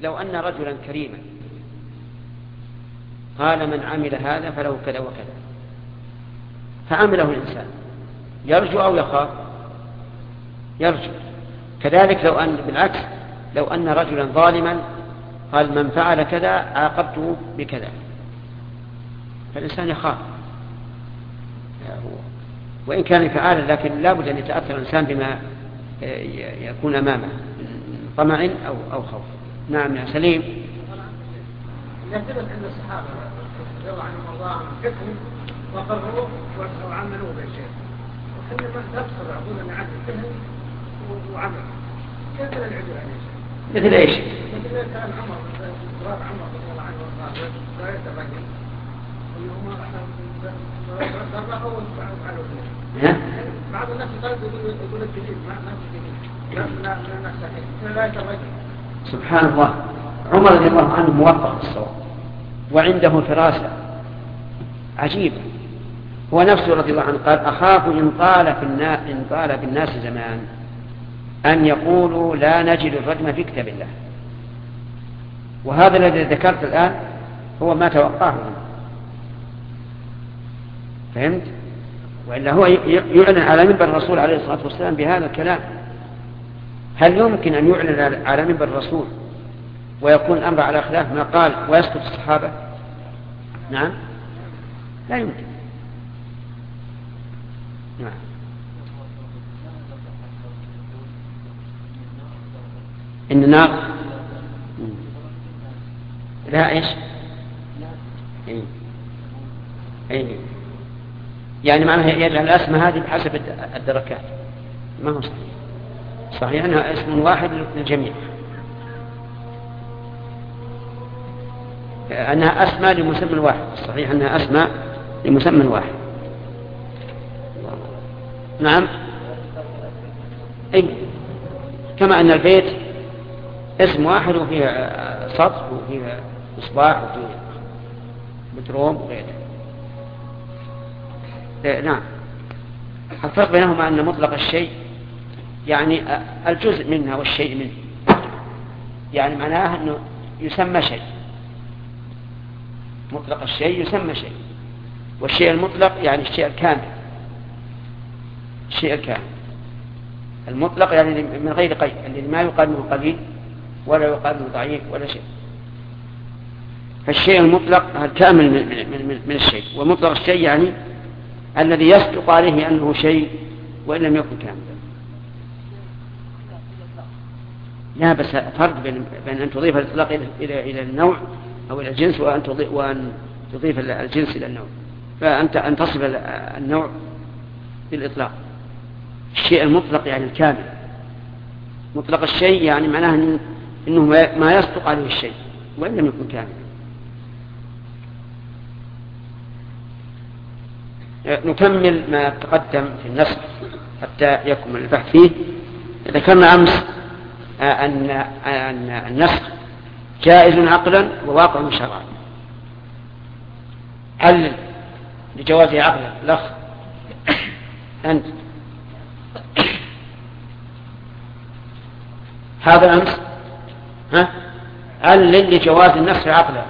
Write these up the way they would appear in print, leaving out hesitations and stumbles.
لو أن رجلا كريما قال من عمل هذا فله كذا وكذا، فعمله الإنسان، يرجو أو يخاف؟ يرجو. كذلك لو أن بالعكس، لو أن رجلا ظالما قال من فعل كذا عاقبته بكذا، فالإنسان يخاف وإن كان فعالا، لكن لا بد أن يتأثر الإنسان بما يكون أمامه من طمع أو خوف. نعم يا سليم. يثبت عند الصحابة رضي الله عنهم وارضاهم فقههم وقرروه وعملوه بالشيء، وحينما نفسر يعطون عن الفهم وعمل كيف لا العدل عن الشيء؟ مثل ايش؟ مثل كان عمر رضي الله عنه وارضاه لا يتبين ويوم ضربه وفعلوا فيه. بعض الناس يقول الجديد ما الجديد لا نستحيل لا يتبين. سبحان الله، عمر رضي الله عنه موفق بالصواب وعنده فراسة عجيبة. هو نفسه رضي الله عنه قال أخاف إن طال في الناس زمان أن يقولوا لا نجد الرجم في كتاب الله. وهذا الذي ذكرت الآن هو ما توقعه، فهمت؟ وإلا هو يعلن على منبر الرسول عليه الصلاة والسلام بهذا الكلام. هل يمكن أن يعلن على منبر الرسول ويكون الأمر على خلاف ما قال ويسكت الصحابة؟ نعم، لا يمكن. نعم. إن النار لا إيش؟ إيه. يعني معناها يجعل الأسماء هذه بحسب الدركات، ما هو صحيح. صحيح أنها اسم واحد للجميع، أنها أسماء لمسمى واحد. صحيح أنها أسماء لمسمى واحد. نعم. أي كما أن البيت اسم واحد وفيه سطح وفيه مصباح وفيه بتروم وغيره. نعم. الفرق بينهما أن مطلق الشيء يعني الجزء منها والشيء منه، يعني معناه أنه يسمى شيء. مطلق الشيء يسمى شيء، والشيء المطلق يعني الشيء الكامل. الشيء الكامل المطلق يعني من غير قيد، الذي ما يقال منه قليل ولا يقال منه ضعيف ولا شيء. فالشيء المطلق الكامل من الشيء، ومطلق الشيء يعني الذي يصدق عليه أنه شيء وإن لم يكن كاملا. لا بس فرق بين أن تضيف الإطلاق إلى النوع أو إلى الجنس وأن تضيف الجنس إلى النوع. فأنت أن تصف النوع بالإطلاق. الشيء المطلق يعني الكامل. مطلق الشيء يعني معناه أنه ما يصدق عليه الشيء وإن لم يكن كاملا. نكمل ما تقدم في النسخ حتى يكمل البحث فيه. ذكرنا أمس أن النسخ جائز عقلا وواقع شرعا. علل لجوازه عقلا الأخ أنت. هذا أمس علل لجواز النسخ عقلا.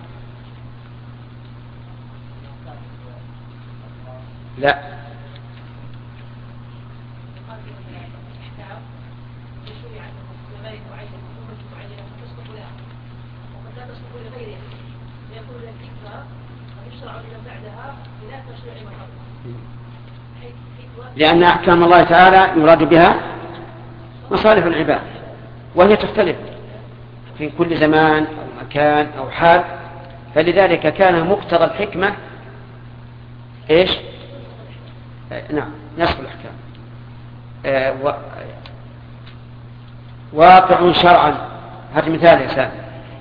لا لأن أحكام الله تعالى يراد بها مصالح العباد، وهي تختلف في كل زمان أو مكان أو حال. فلذلك كان مقتضى الحكمة إيش؟ نعم، نسخ الأحكام. واقع شرعا. هذا مثال يا سامي.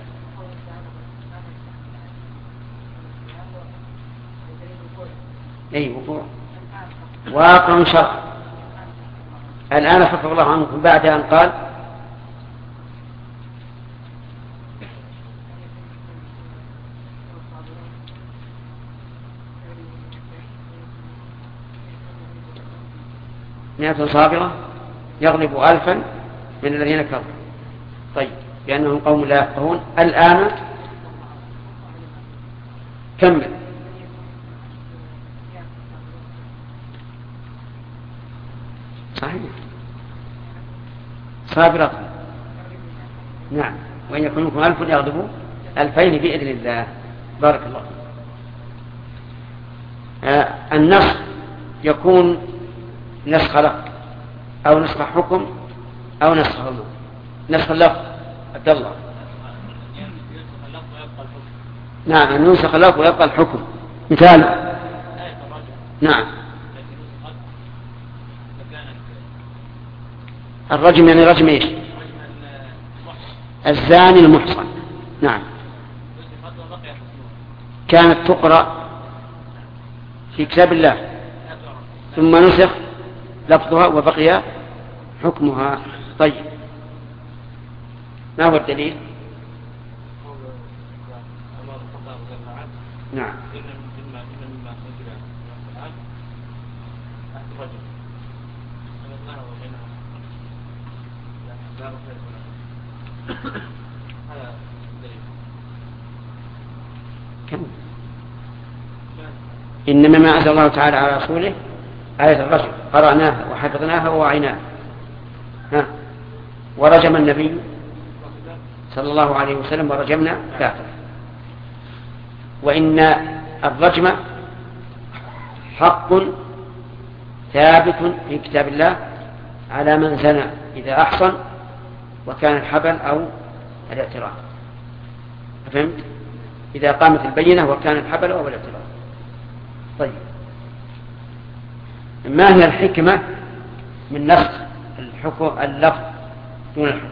أي وقوع واقع شرعا. الآن خفف الله عنكم بعد أن قال مئة صابرة يغلب ألفا من الذين كفروا. طيب لأنهم قوم لا يفقهون. الآن كمل. صحيح صابرة. نعم. وإن يكون منكم 1000 يغلبوا 2000 بإذن الله. بارك الله. النسخ يكون نسخ لفظ أو نسخ حكم أو نسخ علم. نسخ اللفظ عبد الله. نعم أن ينسخ اللفظ ويبقى الحكم. مثال. نعم الرجم يعني رجم ايش؟ الزاني المحصن. نعم كانت تقرأ في كتاب الله ثم نسخ لفظها وبقي حكمها. طيب ما هو الدليل؟ نعم إنما ما أنزل الله تعالى على رسوله آية الرجم قرأناها وحفظناها ووعيناها. ورجم النبي صلى الله عليه وسلم ورجمنا كافر. وإن الرجم حق ثابت في كتاب الله على من زنى إذا أحصن وكان الحبل أو الاعتراف. فهمت؟ إذا قامت البينة وكان الحبل أو الاعتراف. طيب ما هي الحكمة من نسخ اللفظ دون الحكم؟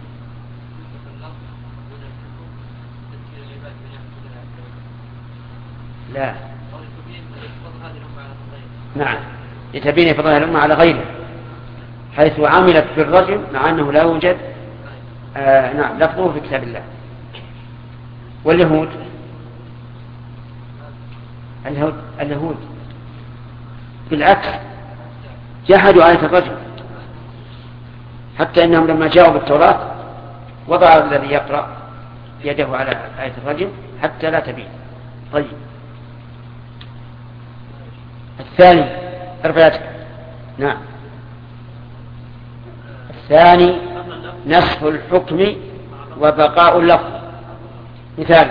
لا نعم لتبين فضلها الأمة على غيرها حيث عملت بالرجم مع أنه لا يوجد نعم لفظه في كتاب الله. واليهود اليهود بالعكس جحدوا آية الرجم حتى إنهم لما جاءوا بالتوراة وضع الذي يقرأ يده على آية الرجم حتى لا تبين. طيب الثاني ارفعتك. نعم الثاني نسخ الحكم وبقاء اللفظ. مثال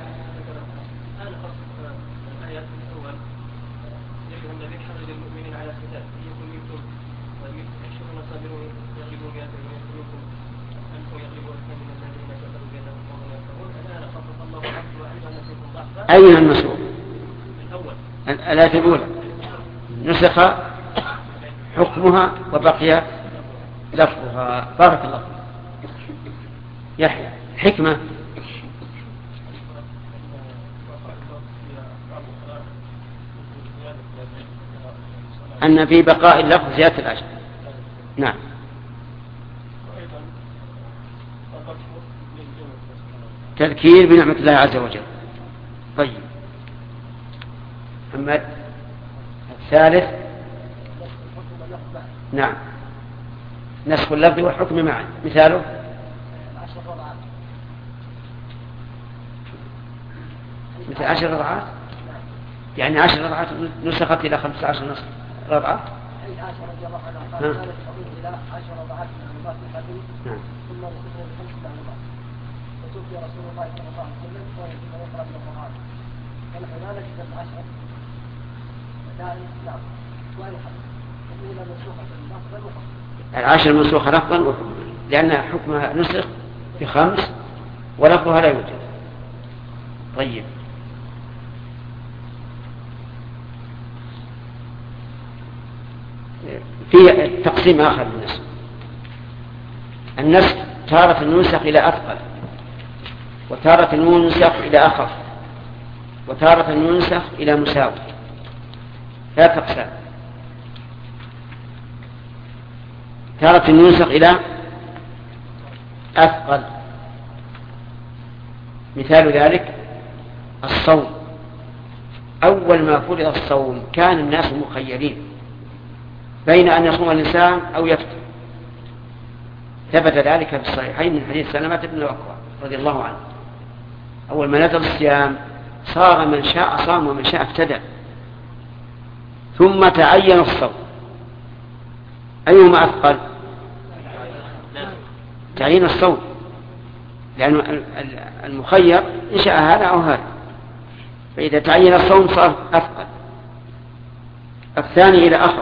أين المسؤول؟ الآية الأولى نسخ حكمها وبقي لفظها. بارك الله. يحيى حكمة أن في بقاء اللفظ زيادة الأجر. نعم تذكير بنعمة الله عز وجل. طيب محمد الثالث نعم نسخ اللفظ والحكم معا. مثاله مثل 10 رضعات يعني 10 رضعات نسخت إلى 15 رضعة. وتوفي رسول الله صلى الله عليه وسلم ويقرأ القرآن ونحن لا نجد العشر دائما. نعم الأولى منسوخة لفظا وحكما. العشر منسوخة لفظا وحكما لأن حكمها نسخ ب5 ولفظها لا يوجد. طيب في تقسيم آخر للنسخ. النسخ تارة ينسخ إلى أثقل وتارة ينسخ إلى أخف وتارة ينسخ إلى مساوي. 3 أقسام. تارة ينسخ إلى أثقل. مثال ذلك الصوم. أول ما فرض الصوم كان الناس مخيرين بين أن يصوم الإنسان أو يفطر ثبت ذلك في الصحيحين من حديث سلمة بن الأكوع رضي الله عنه. أول ما نزل الصيام صار من شاء صام ومن شاء ابتدع، ثم تعين الصوم. أيهما أثقل؟ تعيين الصوم، لأن المخير إن شاء هذا أو هذا، فإذا تعين الصوم صار أثقل. الثاني إلى آخر،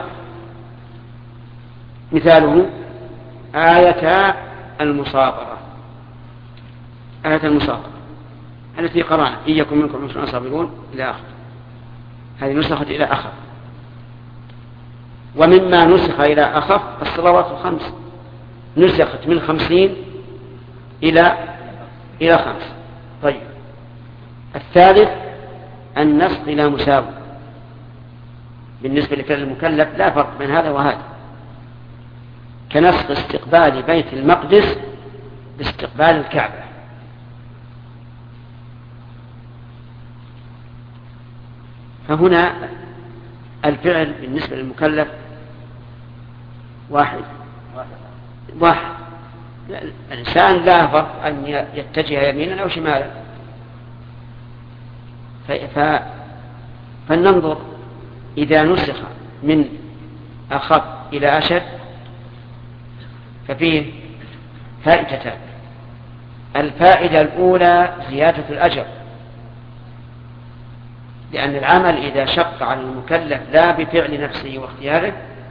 مثاله آية المصابرة. آية المصابرة التي قرأنا إن يكن منكم 20 صابرون إلى آخر، هذه نسخت إلى آخر. ومما نسخ إلى أخف الصلوات الخمس، نسخت من 50 إلى 5. طيب، الثالث النسخ إلى مساوي. بالنسبة لفعل المكلف لا فرق بين هذا وهذا، كنسخ استقبال بيت المقدس باستقبال الكعبة. فهنا الفعل بالنسبة للمكلف واحد. الإنسان لا فرق أن يتجه يمينا أو شمالا. فلننظر إذا نسخ من أخف إلى أشد ففيه فائدتان. الفائدة الأولى زيادة الأجر، لأن العمل إذا شق على المكلف لا بفعل نفسه واختياره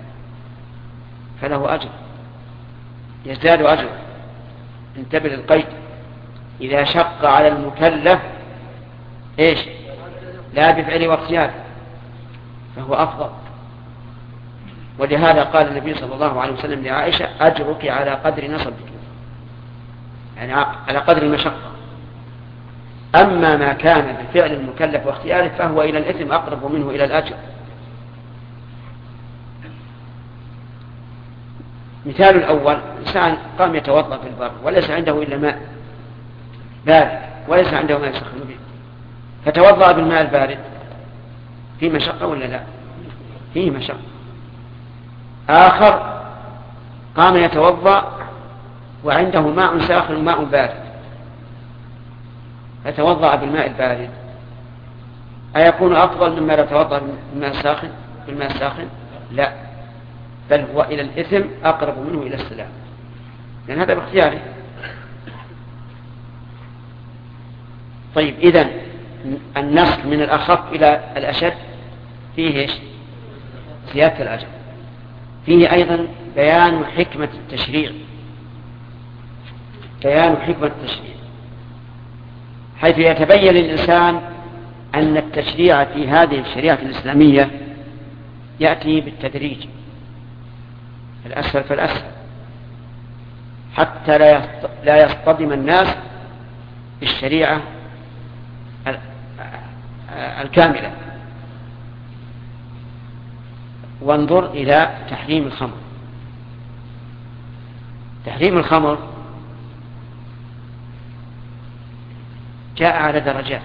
فله أجر، يزداد أجر. انتبه للقيد، إذا شق على المكلف إيش؟ لا بفعل واختياره فهو أفضل. ولهذا قال النبي صلى الله عليه وسلم لعائشة أجرك على قدر نصبك، يعني على قدر المشقة. أما ما كان بفعل المكلف واختياره فهو إلى الإثم أقرب منه إلى الأجر. مثال الأول، إنسان قام يتوضأ في البر وليس عنده إلا ماء بارد وليس عنده ما يسخن به، فتوضأ بالماء البارد، فيه مشقة ولا لا؟ فيه مشقة. آخر قام يتوضأ وعنده ماء ساخن وماء بارد، فتوضأ بالماء البارد، أيكون أفضل مما يتوضأ بالماء الساخن؟ لا، بل هو إلى الإثم أقرب منه إلى السلام، لأن هذا باختياره. طيب، إذن النسخ من الأخف إلى الأشد فيه إيش؟ زيادة الأجر. فيه أيضا بيان حكمة التشريع، حيث يتبين للإنسان أن التشريع في هذه الشريعة الإسلامية يأتي بالتدريج، الأسفل فالأسفل، حتى لا يصطدم الناس بالشريعة الكاملة. وانظر إلى تحريم الخمر. تحريم الخمر جاء على درجات: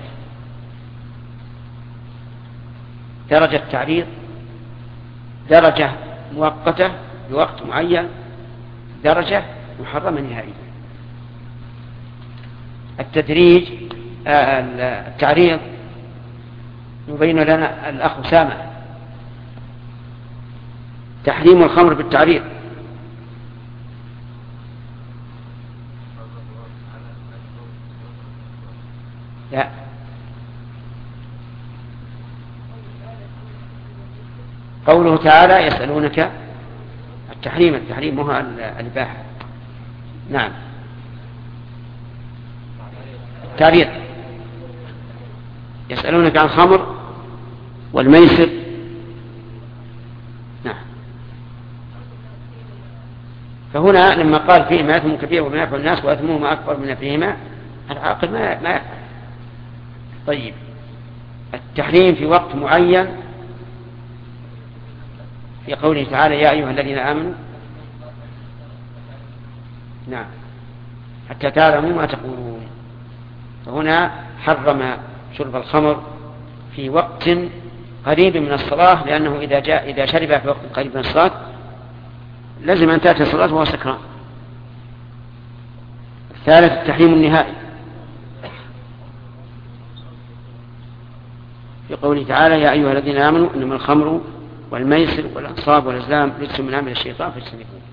درجة تعريض، درجة مؤقتة بوقت معين، درجة محرمة نهائيا. التعريض يبين لنا الأخ أسامة تحريم الخمر بالتعريض. لا، قوله تعالى يسألونك، التحريم هو الإباحة. نعم، التعريض يسألونك عن الخمر والميسر. نعم، فهنا لما قال فيهما إثم كبير ومنافع الناس وإثمهما أكبر من نفعهما، العاقل ما يفعل. طيب، التحريم في وقت معين في قوله تعالى يا أيها الذين آمنوا، نعم، حتى تعلموا ما تقولون. فهنا حرم شرب الخمر في وقت قريب من الصلاة، لأنه إذا شرب في وقت قريب من الصلاة لازم أن تأتي الصلاة وهو سكران، ثالث التحريم النهائي في قوله تعالى يا أيها الذين آمنوا إنما الخمر والميسر والأنصاب والأزلام رجس من عمل الشيطان فاجتنبوه.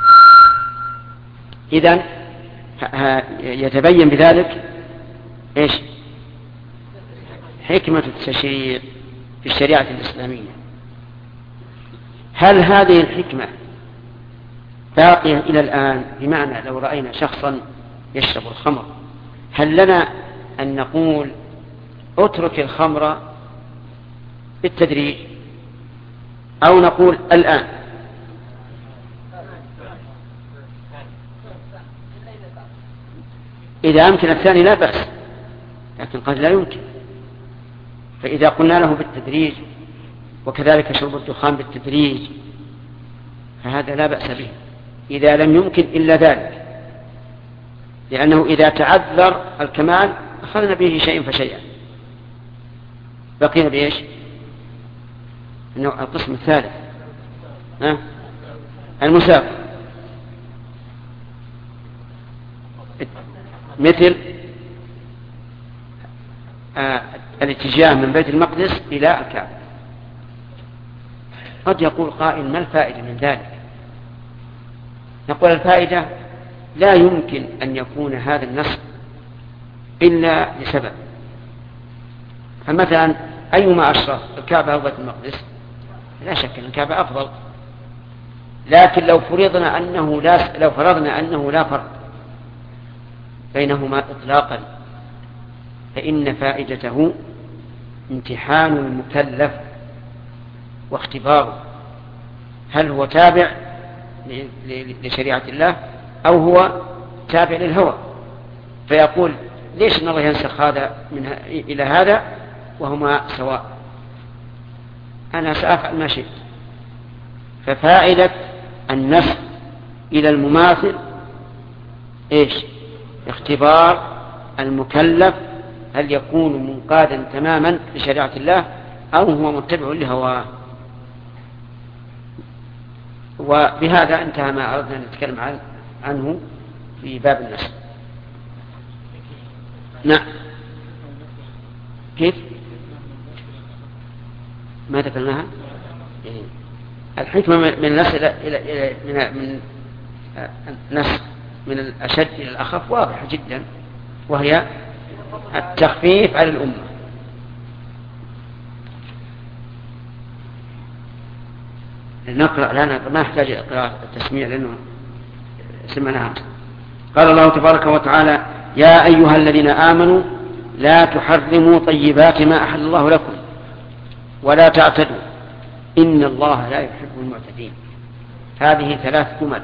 إذن يتبين بذلك إيش حكمة التشريع في الشريعة الإسلامية. هل هذه الحكمة باقية إلى الآن؟ بمعنى لو رأينا شخصا يشرب الخمر هل لنا أن نقول اترك الخمر بالتدريج أو نقول الآن؟ إذا أمكن الثاني لا بأس، لكن قد لا يمكن. فإذا قلنا له بالتدريج وكذلك شرب الدخان بالتدريج فهذا لا بأس به إذا لم يمكن إلا ذلك، لأنه إذا تعذر الكمال أخذنا به شيئا فشيئا. بقينا بإيش؟ القسم الثالث المسافر، مثل الاتجاه من بيت المقدس إلى الكعبة. قد يقول قائل ما الفائدة من ذلك؟ نقول الفائدة لا يمكن أن يكون هذا النص إلا لسبب. فمثلا أيما أشرف الكعبة أو بيت المقدس؟ لا شك أن الكعبة أفضل، لكن لو فرضنا أنه لا فرق بينهما إطلاقا فإن فائدته امتحان المكلف واختباره هل هو تابع لشريعة الله أو هو تابع للهوى، فيقول ليش ان الله ينسخ هذا إلى هذا وهما سواء، أنا سأفعل ما شئت. ففائدة النسخ إلى المماثل إيش؟ اختبار المكلف هل يكون منقادا تماما لشريعة الله أو هو متبع لهواه. وبهذا انتهى ما أردنا أن نتكلم عنه في باب النسخ. نعم. كيف؟ ما ذكرناها؟ الحكمة من النسخ من النسخ من الأشد إلى الأخف واضحة جدا، وهي التخفيف على الأمة. نقرأ لنا ما يحتاج قراءة التسميع لأنه سمعناها. قال الله تبارك وتعالى يا أيها الذين آمنوا لا تحرموا طيبات ما أحل الله لكم ولا تعتدوا إن الله لا يحب المعتدين. هذه 3 جمل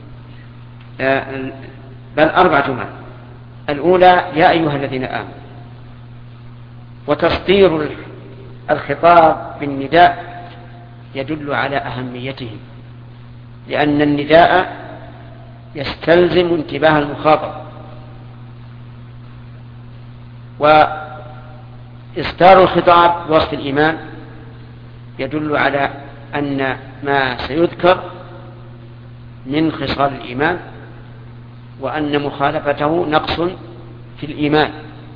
بل 4 جمل. الأولى يا أيها الذين آمنوا، وتصدير الخطاب بالنداء يدل على أهميته، لأن النداء يستلزم انتباه المخاطب، وإصدار الخطاب بوصف الإيمان يدل على أن ما سيذكر من خصال الإيمان وأن مخالفته نقص في الإيمان.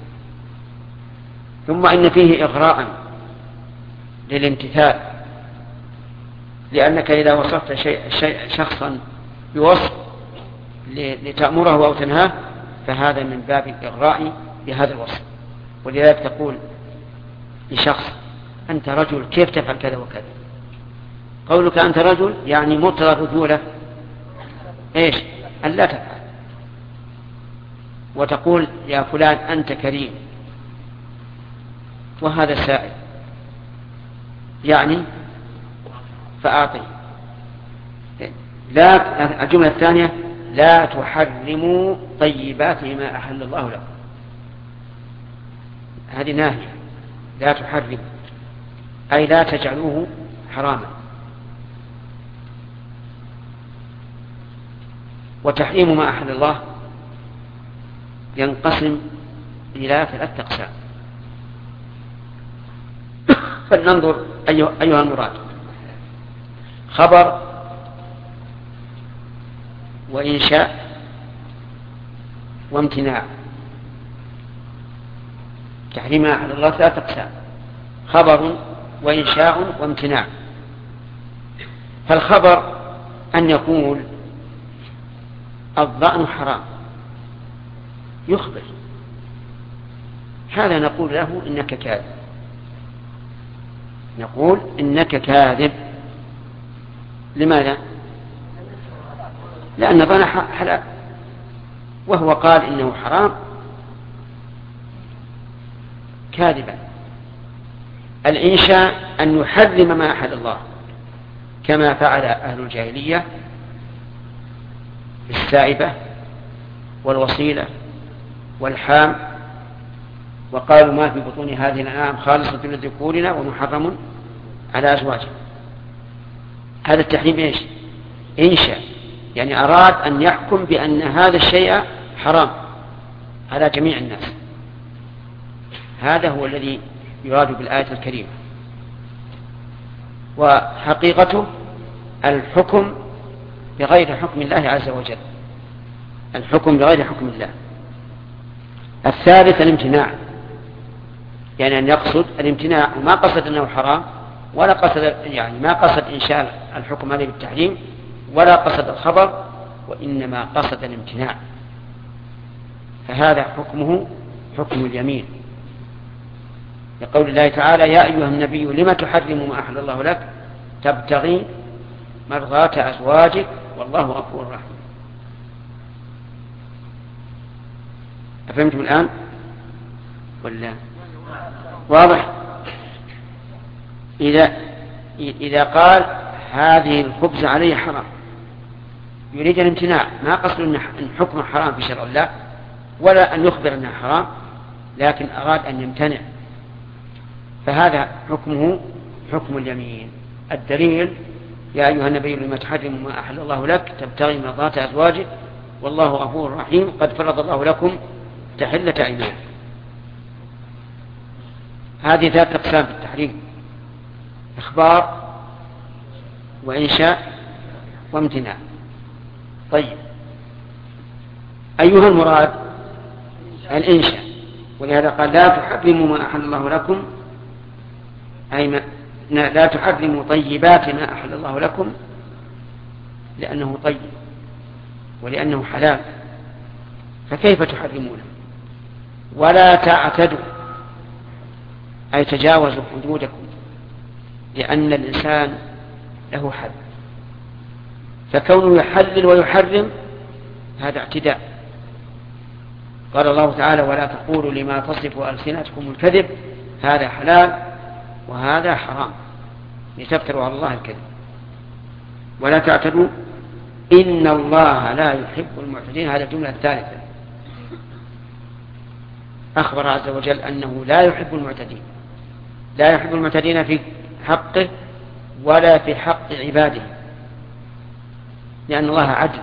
ثم إن فيه إغراء للامتثال، لأنك إذا وصفت شخصا بوصف لتأمره أو تنهاه فهذا من باب الإغراء بهذا الوصف. ولذلك تقول لشخص أنت رجل كيف تفعل كذا وكذا. قولك أنت رجل يعني مطلق الرجولة إيش؟ أن لا تفعل. وتقول يا فلان أنت كريم وهذا سائل يعني فأعطي. لا، الجملة الثانية لا تحرموا طيبات ما أحل الله لكم، هذه ناهية. لا تحرموا أي لا تجعلوه حراما. وتحريم ما أحل الله ينقسم إلى 3 أقسام. فلننظر أيها المراد: خبر وإنشاء وامتناع. تحريم ما أحل الله ثلاثة أقسام: خبر وإنشاء وامتناع. فالخبر أن يقول الظأن حرام، يخبر، هذا نقول له إنك كاذب، نقول إنك كاذب. لماذا؟ لأن الظأن حلال وهو قال إنه حرام كاذبا. الإنشاء أن يحرم ما أحل الله، كما فعل أهل الجاهلية بالسائبة والوصيلة والحام، وقالوا ما في بطون هذه الأنعام خالصة لذكورنا ومحرم على أزواجنا. هذا التحريم إيش؟ إنشاء، يعني أراد أن يحكم بأن هذا الشيء حرام على جميع الناس. هذا هو الذي يراد بالآية الكريمة. وحقيقته الحكم بغير حكم الله عز وجل، الحكم بغير حكم الله. الثالث الامتناع، يعني أن يقصد الامتناع، وما قصد أنه حرام، ولا قصد يعني ما قصد إنشاء الحكم عليه بالتحريم، ولا قصد الخبر، وإنما قصد الامتناع، فهذا حكمه حكم اليمين، لقول الله تعالى: يا أيها النبي لم تحرم ما أحل الله لك تبتغي مرضات أزواجك والله غفور رحيم. أفهمتم الآن ولا واضح؟ إذا قال هذه الخبز عليه حرام يريد الامتناع، ما قصد أن حكم حرام في شرع الله ولا أن يخبر أنها حرام، لكن أراد أن يمتنع، فهذا حكمه حكم اليمين. الدليل: يا أيها النبي لما تحرم ما أحل الله لك تبتغي مرضات أزواجك والله غفور رحيم قد فرض الله لكم تحلة أيمانكم. هذه ثلاث أقسام في التحريم: إخبار وإنشاء وامتناع. طيب، أيها المراد؟ الإنشاء، ولهذا قال: لا تحرموا ما أحل الله لكم، أي لا تحرموا طيبات ما أحل الله لكم، لأنه طيب ولأنه حلال، فكيف تحرمونه؟ ولا تعتدوا، أي تجاوزوا حدودكم، لأن الإنسان له حد، فكونه يحلل ويحرم هذا اعتداء. قال الله تعالى: ولا تقولوا لما تصف ألسنتكم الكذب هذا حلال وهذا حرام لتفتروا على الله الكذب. ولا تعتدوا إن الله لا يحب المعتدين. هذه الجملة الثالثة، أخبر عز وجل أنه لا يحب المعتدين، لا يحب المعتدين في حقه ولا في حق عباده، لأن الله عدل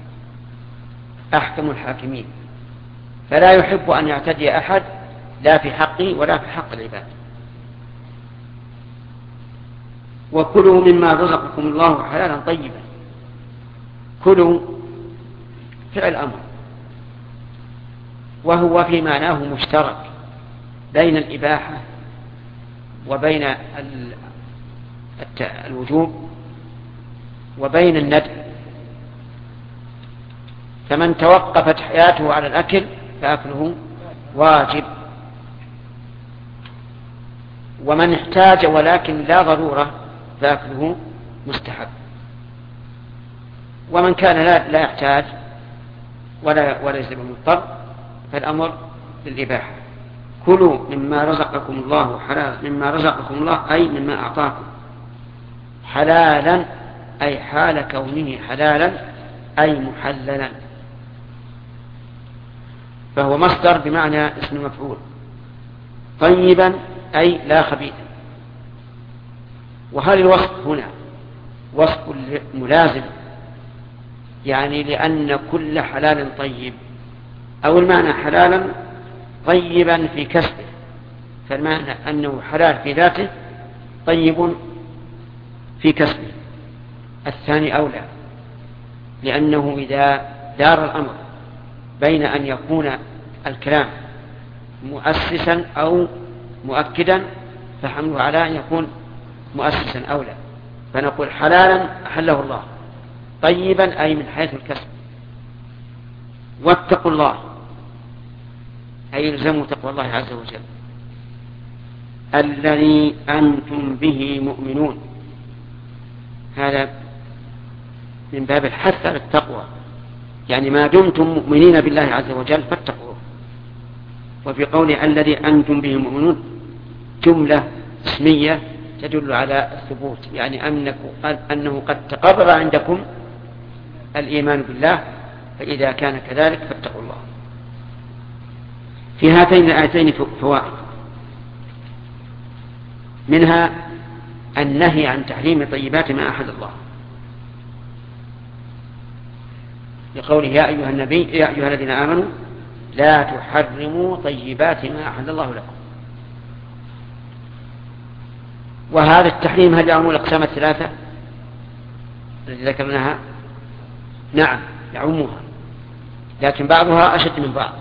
أحكم الحاكمين، فلا يحب أن يعتدي أحد لا في حقه ولا في حق العباد. وكلوا مما رزقكم الله حلالا طيبا. كلوا فعل أمر، وهو في معناه مشترك بين الإباحة وبين الوجوب وبين الندب، فمن توقفت حياته على الأكل فأكله واجب، ومن احتاج ولكن لا ضرورة فأكله مستحب، ومن كان لا يحتاج ولا يزيد مضطر فالأمر للإباحة. كلوا مما رزقكم الله حلالا، مما رزقكم الله أي مما أعطاكم، حلالا أي حال كونه حلالا أي محللا، فهو مصدر بمعنى اسم المفعول. طيبا أي لا خبيثا. وهل الوصف هنا وصف ملازم، يعني لأن كل حلال طيب، أو المعنى حلالا طيبا في كسبه، فالمعنى أنه حلال في ذاته طيب في كسبه؟ الثاني أولى، لأنه إذا دار الأمر بين أن يكون الكلام مؤسسا أو مؤكدا، فحمله على أن يكون مؤسسا أولى. فنقول حلالا أحله الله، طيبا أي من حيث الكسب، واتقوا الله أي يلزموا تقوى الله عز وجل الذي أنتم به مؤمنون. هذا من باب الحث على التقوى، يعني ما دمتم مؤمنين بالله عز وجل فاتقوه. وفي قوله الذي أنتم به مؤمنون جملة اسمية تدل على الثبوت، يعني أنه قد تقرر عندكم الإيمان بالله، فإذا كان كذلك فاتقوا الله. في هاتين الآيتين فوائد، منها النهي عن تحريم طيبات ما أحل الله، لقوله يا أيها النبي يا أيها الذين آمنوا لا تحرموا طيبات ما أحل الله لكم. وهذا التحريم هل يعم الأقسام الثلاثة التي ذكرناها؟ نعم يعمها، لكن بعضها أشد من بعض.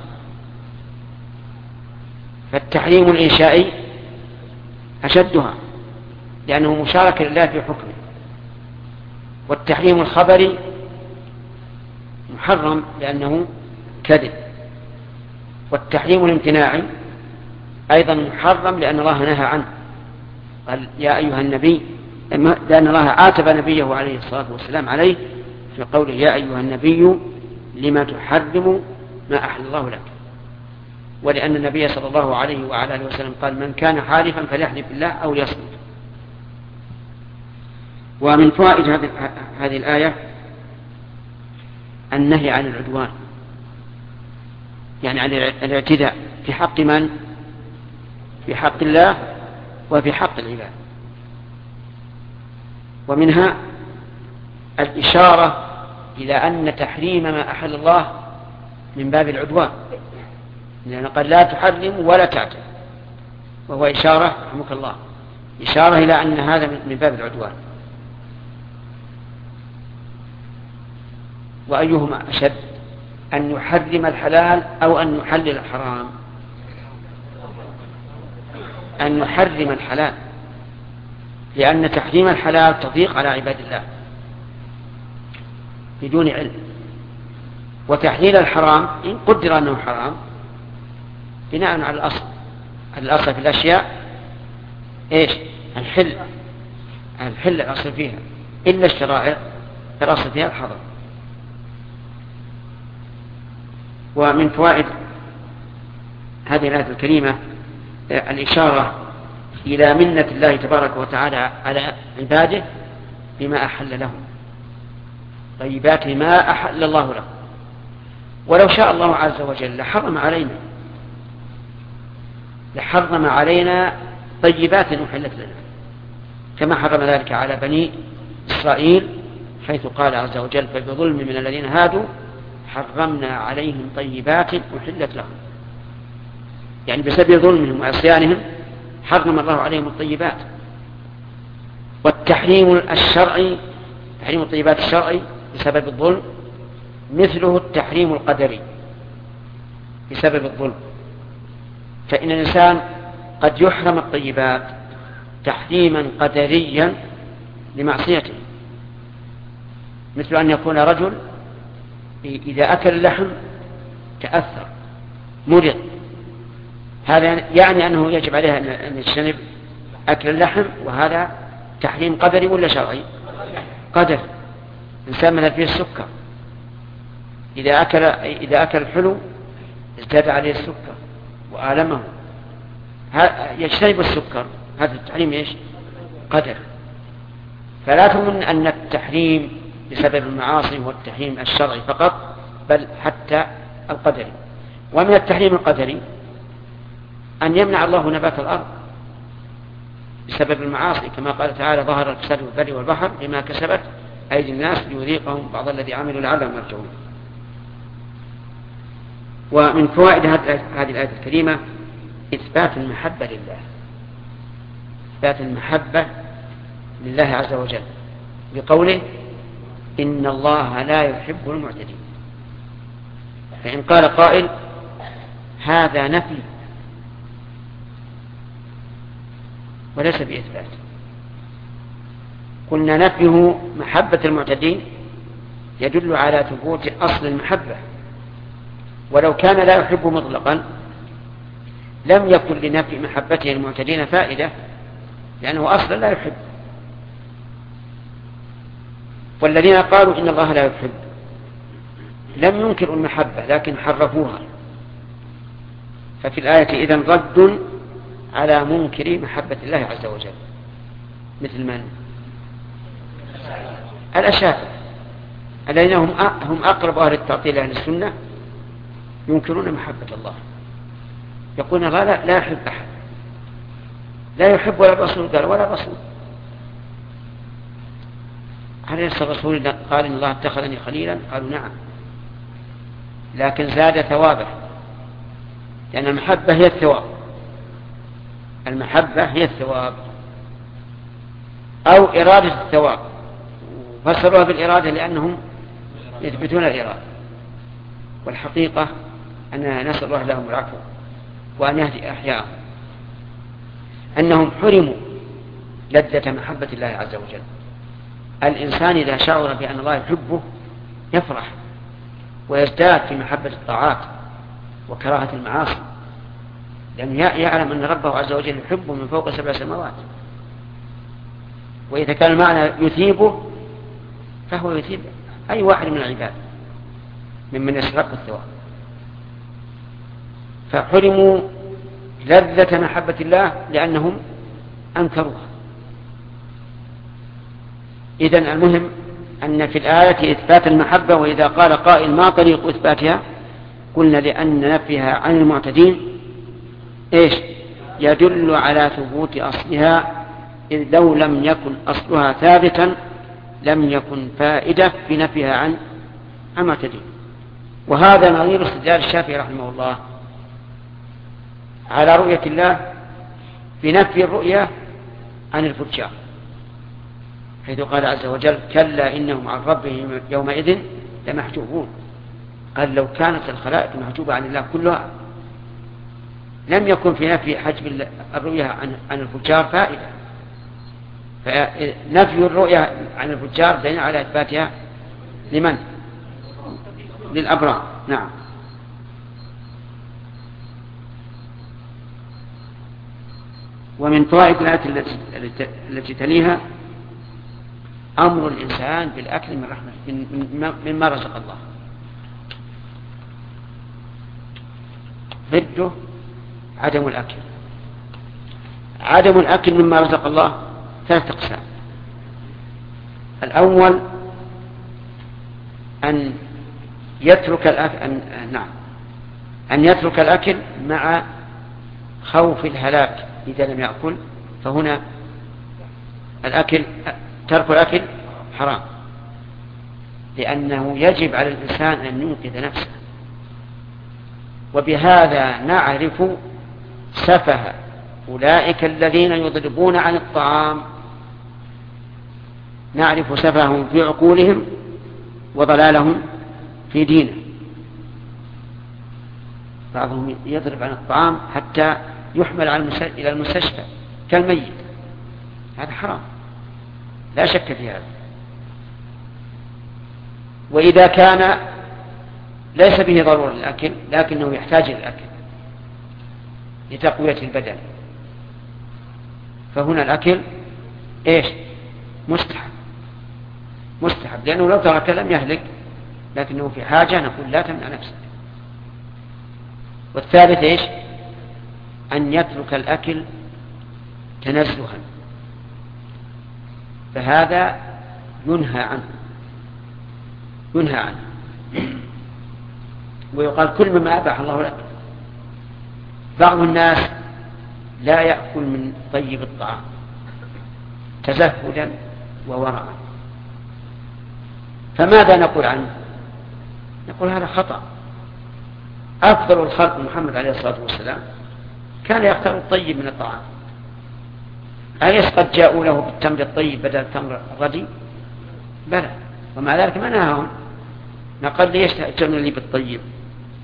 فالتحريم الإنشائي أشدها لأنه مشارك لله في حكمه، والتحريم الخبري محرم لأنه كذب، والتحريم الامتناعي أيضا محرم لأن الله نهى عنه، قال يا أيها النبي، لأن الله عاتب نبيه عليه الصلاة والسلام عليه في قوله يا أيها النبي لما تحرم ما أحل الله لك، ولأن النبي صلى الله عليه وعلى آله وسلم قال من كان حالفا فليحلف بالله أو ليصمت. ومن فوائد هذه الآية النهي عن العدوان، يعني عن الاعتداء في حق من؟ في حق الله وفي حق العباد. ومنها الإشارة إلى أن تحريم ما أحل الله من باب العدوان، لأنه قال لا تحرم ولا تعتد، وهو إشارة رحمك الله إشارة إلى أن هذا من باب العدوان. وأيهما أشد، أن يحرم الحلال أو أن يحلل الحرام؟ أن يحرم الحلال، لأن تحريم الحلال تضيق على عباد الله بدون علم، وتحليل الحرام إن قدر أنه حرام بناء على الأصل. الأصل في الأشياء إيش؟ الحل الأصل فيها، إلا الشرائع الأصل فيها الحظر. ومن فوائد هذه الآية الكريمة الإشارة إلى منة الله تبارك وتعالى على عباده بما أحل لهم، طيبات ما أحل الله لهم. ولو شاء الله عز وجل لحرم علينا طيبات أحلت لنا، كما حرم ذلك على بني إسرائيل، حيث قال عز وجل فبظلم من الذين هادوا حرمنا عليهم طيبات أحلت لهم، يعني بسبب ظلمهم وعصيانهم حرم الله عليهم الطيبات. والتحريم الشرعي، تحريم الطيبات الشرعي بسبب الظلم، مثله التحريم القدري بسبب الظلم. فإن الإنسان قد يحرم الطيبات تحريما قدريا لمعصيته، مثل أن يكون رجل إذا أكل اللحم تأثر مرض، هذا يعني أنه يجب عليه أن يجتنب أكل اللحم، وهذا تحريم قدري ولا شرعي؟ قدر. إنسان مثل فيه السكر، إذا أكل الحلو ازداد عليه السكر وآلمه، يجتنب السكر، هذا التحريم إيش؟ قدر. فلا تظن أن التحريم بسبب المعاصي هو التحريم الشرعي فقط، بل حتى القدري. ومن التحريم القدري أن يمنع الله نبات الأرض بسبب المعاصي، كما قال تعالى ظهر الفساد في البر والبحر بما كسبت أيدي الناس ليذيقهم بعض الذي عملوا لعلهم يرجعون. ومن فوائد هذه الآية الكريمة إثبات المحبة لله، إثبات المحبة لله عز وجل بقوله إن الله لا يحب المعتدين. فإن قال قائل هذا نفي وليس بإثبات، قلنا نفيه محبة المعتدين يدل على ثبوت أصل المحبة، ولو كان لا يحب مطلقا لم يكن لنفي محبته المعتدين فائدة، لأنه أصلا لا يحب. والذين قالوا إن الله لا يحب لم ينكروا المحبة لكن حرفوها، ففي الآية إذن رد على منكر محبة الله عز وجل، مثل من؟ الأشاعرة الذين هم أقرب أهل التعطيل أهل السنة، ينكرون محبة الله، يقولون لا يحب أحد، لا يحب ولا الرسول قال ولا رسول. هل الرسول قال إن الله اتخذني خليلا؟ قالوا نعم، لكن زاد ثوابه، لأن المحبة هي الثواب، المحبة هي الثواب أو إرادة الثواب، فسروها بالإرادة لأنهم يثبتون الإرادة، والحقيقة أننا نسأل الله لهم العفو وأن يهدي أحياءهم، أنهم حرموا لذة محبة الله عز وجل. الإنسان إذا شعر بأن الله يحبه يفرح ويزداد في محبة الطاعات وكراهة المعاصي، لأنه يعلم أن ربه عز وجل يحبه من فوق 7 سماوات. وإذا كان المعنى يثيبه فهو يثيب أي واحد من العباد ممن يستحق الثواب. فحرموا لذة محبة الله لأنهم أنكروها. إذن المهم أن في الآية إثبات المحبة، وإذا قال قائل ما طريق إثباتها؟ قلنا لأن نفيها عن المعتدين يدل على ثبوت أصلها، إذ لو لم يكن أصلها ثابتا لم يكن فائدة في نفيها عن المعتدين. وهذا نظير استدلال الشافعي رحمه الله على رؤية الله بنفي الرؤية عن الفجار، حيث قال عز وجل كلا إنهم عن ربهم يومئذ لمحجوبون. قال لو كانت الخلائق محجوبة عن الله كلها لم يكن في نفي حجب الرؤية عن الفجار فائدة، فنفي الرؤية عن الفجار دليل على إثباتها لمن؟ للأبرار. نعم. ومن فوائد الآية التي تليها أمر الإنسان بالأكل من رحمة مما رزق الله، ضده عدم الأكل. عدم الأكل مما رزق الله 3 أقسام. الأول أن يترك الأكل أن يترك الأكل مع خوف الهلاك إذا لم يأكل، فهنا ترك الأكل حرام، لأنه يجب على الإنسان أن ينقذ نفسه. وبهذا نعرف سفه أولئك الذين يضربون عن الطعام، نعرف سفههم في عقولهم وضلالهم في دينه. بعضهم يضرب عن الطعام حتى يحمل إلى المستشفى كالميت، هذا حرام لا شك في هذا. وإذا كان ليس به ضرورة للأكل لكنه يحتاج للأكل لتقوية البدن، فهنا الأكل مستحب، لأنه لو ترك لم يهلك، لكنه في حاجة نقول لا تمنع نفسك. والثالث أن يترك الأكل تنزها، فهذا ينهى عنه ويقال كل مما أباح الله لك. بعض الناس لا يأكل من طيب الطعام تزهدا وورعا، فماذا نقول عنه؟ نقول هذا خطأ. أفضل الخلق محمد عليه الصلاة والسلام كان يختار الطيب من الطعام. أليس قد جاءوا له بالتمر الطيب بدل التمر الردي؟ بلى، ومع ذلك ما نهاهم، نقل ليش تأتون لي بالطيب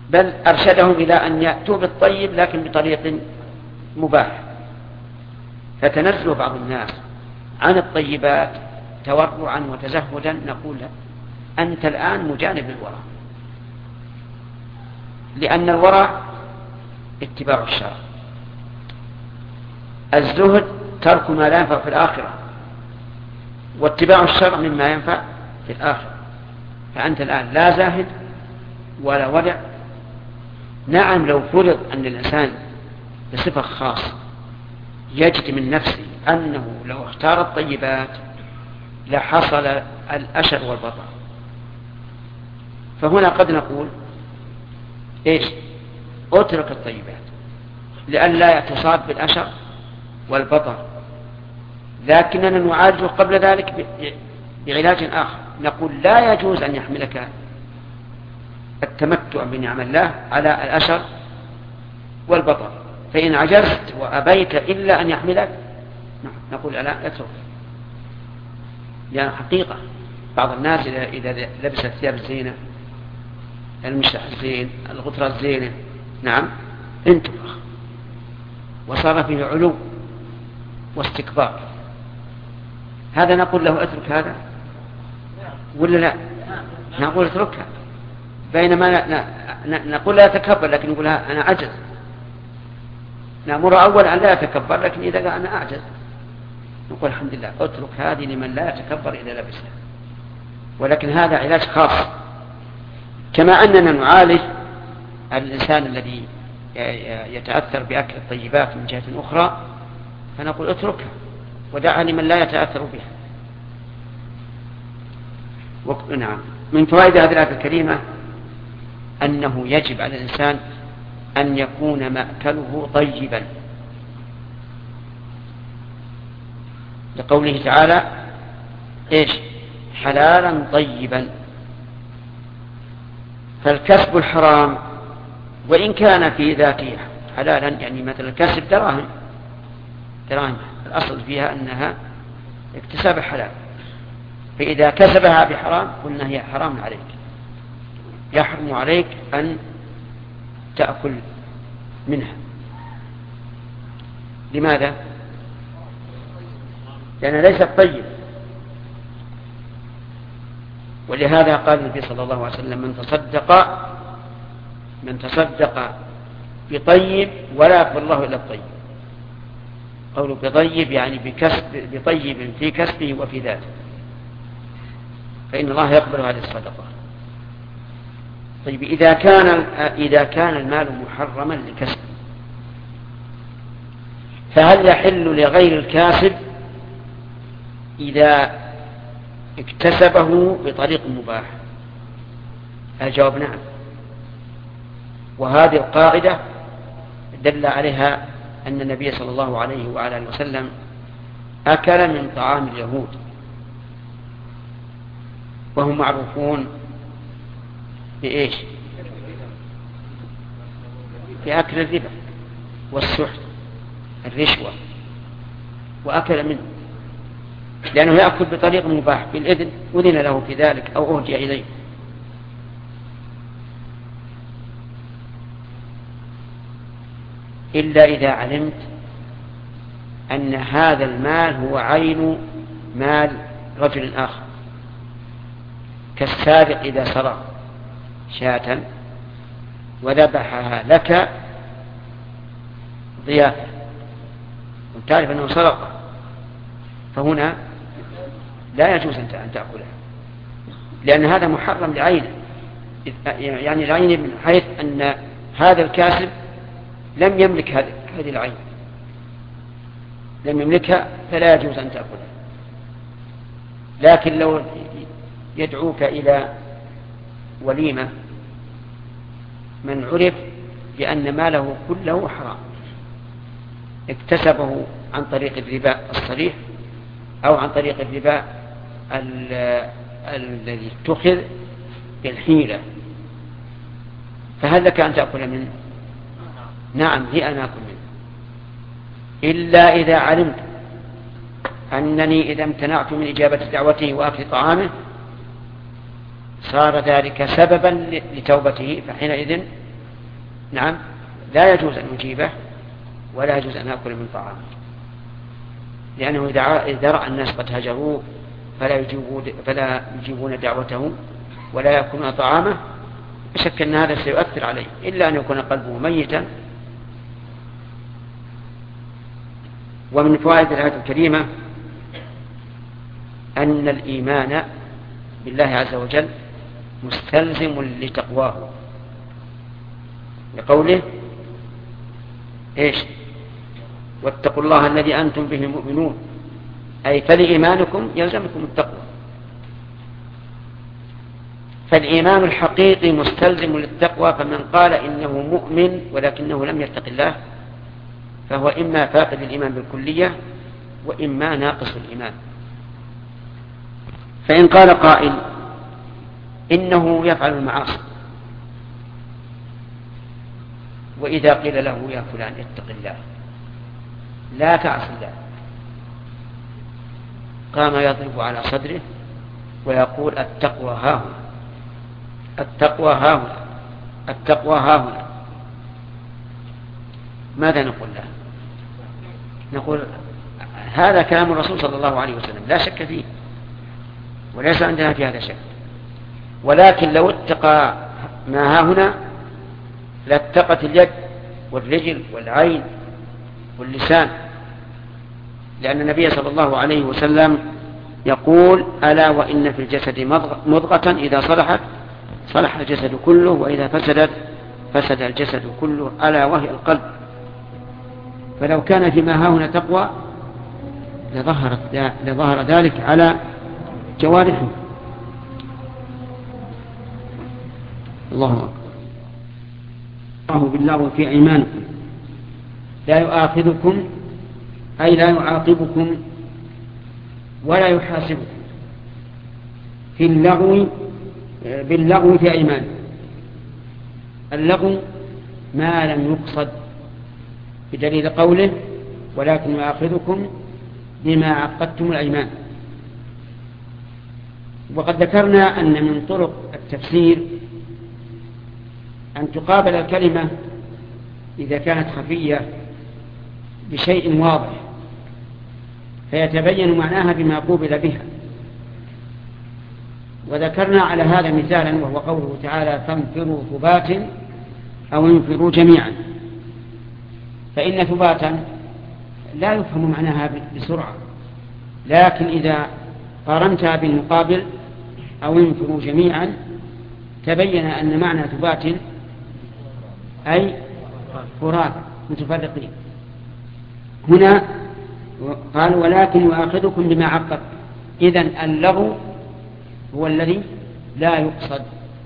بل أرشدهم إلى أن يأتوا بالطيب لكن بطريق مباح. فتنزل بعض الناس عن الطيبات تورعا وتزهدا، نقول أنت الآن مجانب للورع، لأن الورع اتباع الشرع، الزهد ترك ما لا ينفع في الآخرة، واتباع الشرع مما ينفع في الآخرة. فأنت الآن لا زاهد ولا ورع. نعم لو فرض أن الإنسان بصفة خاصة يجد من نفسه أنه لو اختار الطيبات لحصل الأشر والبطر، فهنا قد نقول إيش؟ اترك الطيبات لئلا تصاب بالأشر والبطر، لكننا نعالجه قبل ذلك بعلاج آخر. نقول لا يجوز أن يحملك التمتع بنعم الله على الأشر والبطر، فإن عجزت وأبيت إلا أن يحملك نقول لا اترك. يعني حقيقة بعض الناس إذا لبس ثياب الزينة، المشلح الزين، الغطرة الزينة، نعم انتفخ وصار فيه علو واستكبار، هذا نقول له اترك هذا ولا لا؟ نقول اتركها، بينما نقول لا يتكبر، لكن نقول أنا أعجز. نأمر أولا أن لا يتكبر، لكن إذا قال أنا أعجز نقول الحمد لله اترك هذه لمن لا يتكبر إذا لبسها. ولكن هذا علاج خاص، كما أننا نعالج الإنسان الذي يتأثر بأكل الطيبات من جهة أخرى، فنقول اتركها ودعها لمن لا يتأثر بها. نعم، من فوائد هذه الآية الكريمة أنه يجب على الإنسان أن يكون مأكله طيبا، لقوله تعالى إيش؟ حلالا طيبا. فالكسب الحرام وإن كان في ذاته حلالا، يعني مثلا كسب دراهم، الأصل فيها أنها اكتساب حلال، فإذا كسبها بحرام قلنا هي حرام عليك، يحرم عليك أن تأكل منها. لماذا؟ لأنها ليست طيب. ولهذا قال النبي صلى الله عليه وسلم من تصدق بطيب ولا يقبل الله إلا الطيب. قوله بطيب يعني بطيب في كسبه وفي ذاته، فإن الله يقبل هذه الصدقة. طيب إذا كان المال محرما لكسب، فهل يحل لغير الكاسب إذا اكتسبه بطريق مباح؟ الجواب نعم. وهذه القاعدة دل عليها أن النبي صلى الله عليه وعلى آله وسلم أكل من طعام اليهود، وهم معروفون بإيش؟ بأكل الربا والسحت الرشوة، وأكل منه لأنه يأكل بطريق مباح بالإذن، أذن له في ذلك أو أهدي إليه. إلا إذا علمت أن هذا المال هو عين مال رجل آخر، كالسارق إذا سرق شاة وذبحها لك ضيافة وتعرف أنه سرق، فهنا لا يجوز أن تأكلها، لأن هذا محرم لعينه، يعني العين من حيث أن هذا الكاسب لم يملك هذه العين، لم يملكها، فلا يجوز أن تأكلها. لكن لو يدعوك إلى وليمة من عرف بأن ماله كله حرام، اكتسبه عن طريق الربا الصريح أو عن طريق الربا الذي اتخذ بالحيلة، فهل لك أن تأكل منه؟ نعم، لي أن أكل منه، إلا إذا علمت أنني إذا امتنعت من إجابة دعوته وأكل طعامه صار ذلك سببا لتوبته، فحينئذ نعم، لا يجوز أن يجيبه ولا يجوز أن يأكل من طعامه، لأنه إذا رأى الناس قد هجروه فلا يجيبون دعوته ولا يأكلون طعامه، بشك أن هذا سيؤثر عليه، إلا أن يكون قلبه ميتا. ومن فوائد الآية الكريمة أن الإيمان بالله عز وجل مستلزم لتقواه، لقوله إيش؟ واتقوا الله الذي أنتم به مؤمنون، أي فلإيمانكم يلزمكم التقوى. فالإيمان الحقيقي مستلزم للتقوى، فمن قال إنه مؤمن ولكنه لم يتق الله فهو إما فاقد الإيمان بالكلية وإما ناقص الإيمان. فإن قال قائل إنه يفعل المعاصي، وإذا قيل له يا فلان اتق الله لا تعص الله، قام يضرب على صدره ويقول التقوى هاهنا، التقوى هاهنا، التقوى هاهنا، ماذا نقول له؟ نقول هذا كلام الرسول صلى الله عليه وسلم لا شك فيه، وليس عندنا في هذا شك، ولكن لو اتقى ما هاهنا لاتقت اليد والرجل والعين واللسان، لأن النبي صلى الله عليه وسلم يقول ألا وإن في الجسد مضغة إذا صلحت صلح الجسد كله وإذا فسدت فسد الجسد كله ألا وهي القلب. فلو كان فيما هاهنا تقوى لظهر ذلك على جوارحه. الله أكبر. الله باللغو في أيمانكم لا يؤاخذكم أي لا يعاقبكم ولا يحاسبكم في اللغو باللغو في أيمانكم. اللغو ما لم يقصد بدليل قوله ولكن يؤاخذكم بما عقدتم الأيمان. وقد ذكرنا أن من طرق التفسير أن تقابل الكلمة إذا كانت خفية بشيء واضح فيتبين معناها بما قوبل بها. وذكرنا على هذا مثالا وهو قوله تعالى فانفروا ثبات أو انفروا جميعا، فإن ثباتا لا يفهم معناها بسرعة، لكن إذا قارنتها بالمقابل أو انفروا جميعا تبين أن معنى ثبات أي فراد متفرقين. هنا قال ولكن يؤاخذكم بما عقد، إذن اللغو هو الذي لا يقصد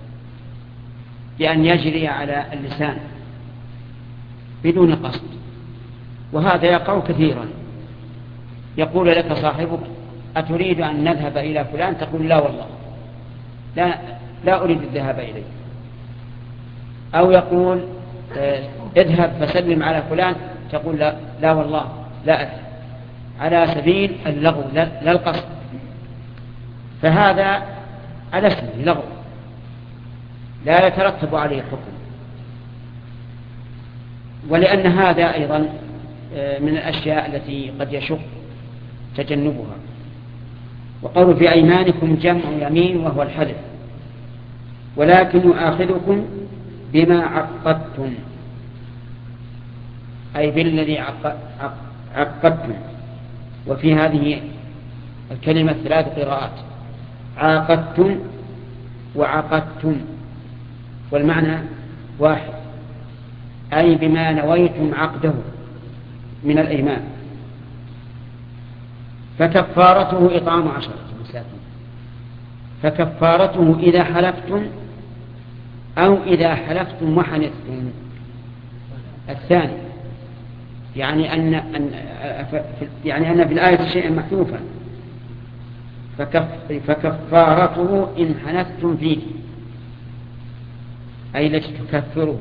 بأن يجري على اللسان بدون قصد، وهذا يقع كثيرا. يقول لك صاحبك أتريد أن نذهب إلى فلان؟ تقول لا والله لا أريد الذهاب إليه. أو يقول اذهب فسلم على فلان، تقول لا والله لا أذهب، على سبيل اللغو لا القصد، فهذا على اسمه لغو لا يترتب عليه حكم. ولأن هذا أيضا من الأشياء التي قد يشق تجنبها. وقالوا في أيمانكم جمع يمين وهو الحلف، ولكن يؤاخذكم بما عقدتم أي بالذي عقدتم. وفي هذه الكلمة 3 قراءات: عاقدتم وعقدتم، والمعنى واحد، أي بما نويتم عقده من الأيمان. فكفارته إطعام 10 مساكين. فكفارته إذا حلفتم أو إذا حلفتم وحنثتم. الثاني يعني أن في الآية شيئا محذوفا، فكفارته إن حنثتم فيه أي التي تكفره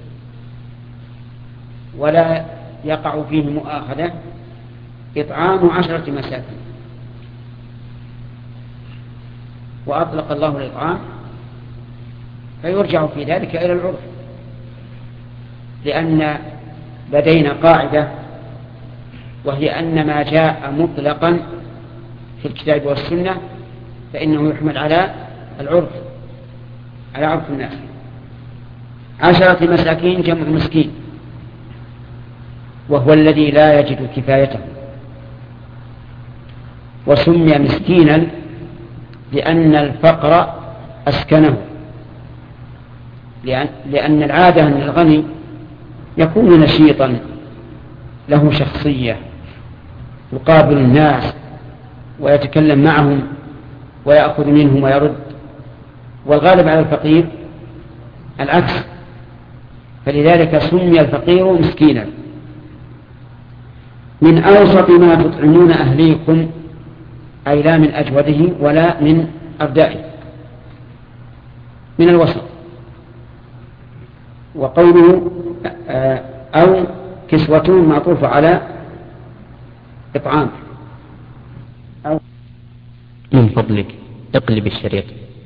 ولا يقع فيه مؤاخذة إطعام 10 مساكين. وأطلق الله الإطعام فيرجع في ذلك إلى العرف. لأن لدينا قاعدة، وهي أن ما جاء مطلقا في الكتاب والسنة فإنه يحمل على العرف، على عرف الناس. 10 مساكين جمع مسكين، وهو الذي لا يجد كفايته، وسمي مسكينا لأن الفقر أسكنه، لأن العادة أن الغني يكون نشيطا له شخصية، يقابل الناس ويتكلم معهم ويأخذ منهم ويرد، والغالب على الفقير العكس، فلذلك سمي الفقير مسكينا. من أوسط ما تطعمون أهليكم، أي لا من أجوده ولا من أردائه، من الوسط. وقوله أو كسوتهم معطوف على إطعام. من فضلك اقلب الشريط.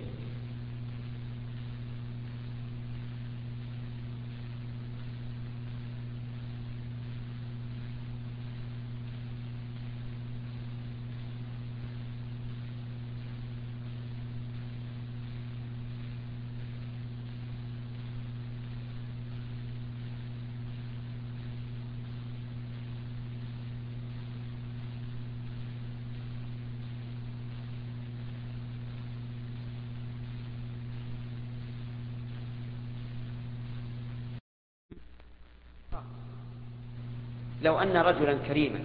لو أن رجلا كريما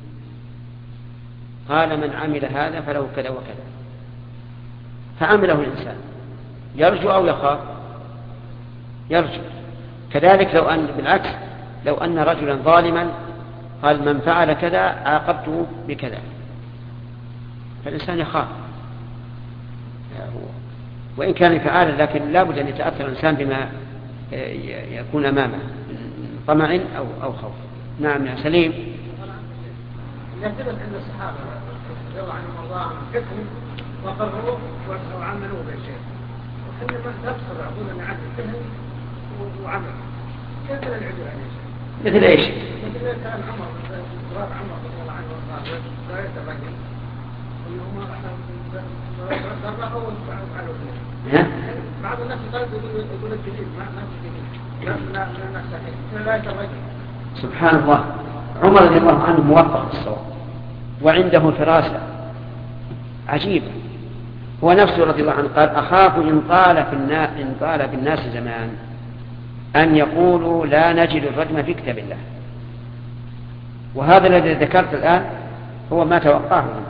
قال من عمل هذا فله كذا وكذا، فعمله الإنسان، يرجو أو يخاف؟ يرجو. كذلك لو أن بالعكس، لو أن رجلا ظالما قال من فعل كذا عاقبته بكذا، فالإنسان يخاف، وإن كان فعالا، لكن لا بد أن يتأثر الإنسان بما يكون أمامه من طمع أو خوف. نعم يا سليم. يثبت عند الصحابة رضي الله عنهم وارضاهم فقههم وقرروه وعملوه بالشيء، وحنا ما نبصر عقولنا نعد فهم وعمل. كيف العدو يعني؟ مثل ايش؟ مثل كلام عمر رضي الله عنه وارضاه رواية الرجل اللي هم ضربوا وفعلوا فيه. بعض الناس يقول الجديد ما الجديد لا نفسه رواية الرجل. سبحان الله، عمر رضي الله عنه موفق بالصواب وعنده فراسة عجيبة. هو نفسه رضي الله عنه قال أخاف إن طال في الناس زمان أن يقولوا لا نجد الرجم في كتاب الله. وهذا الذي ذكرت الآن هو ما توقعه منه.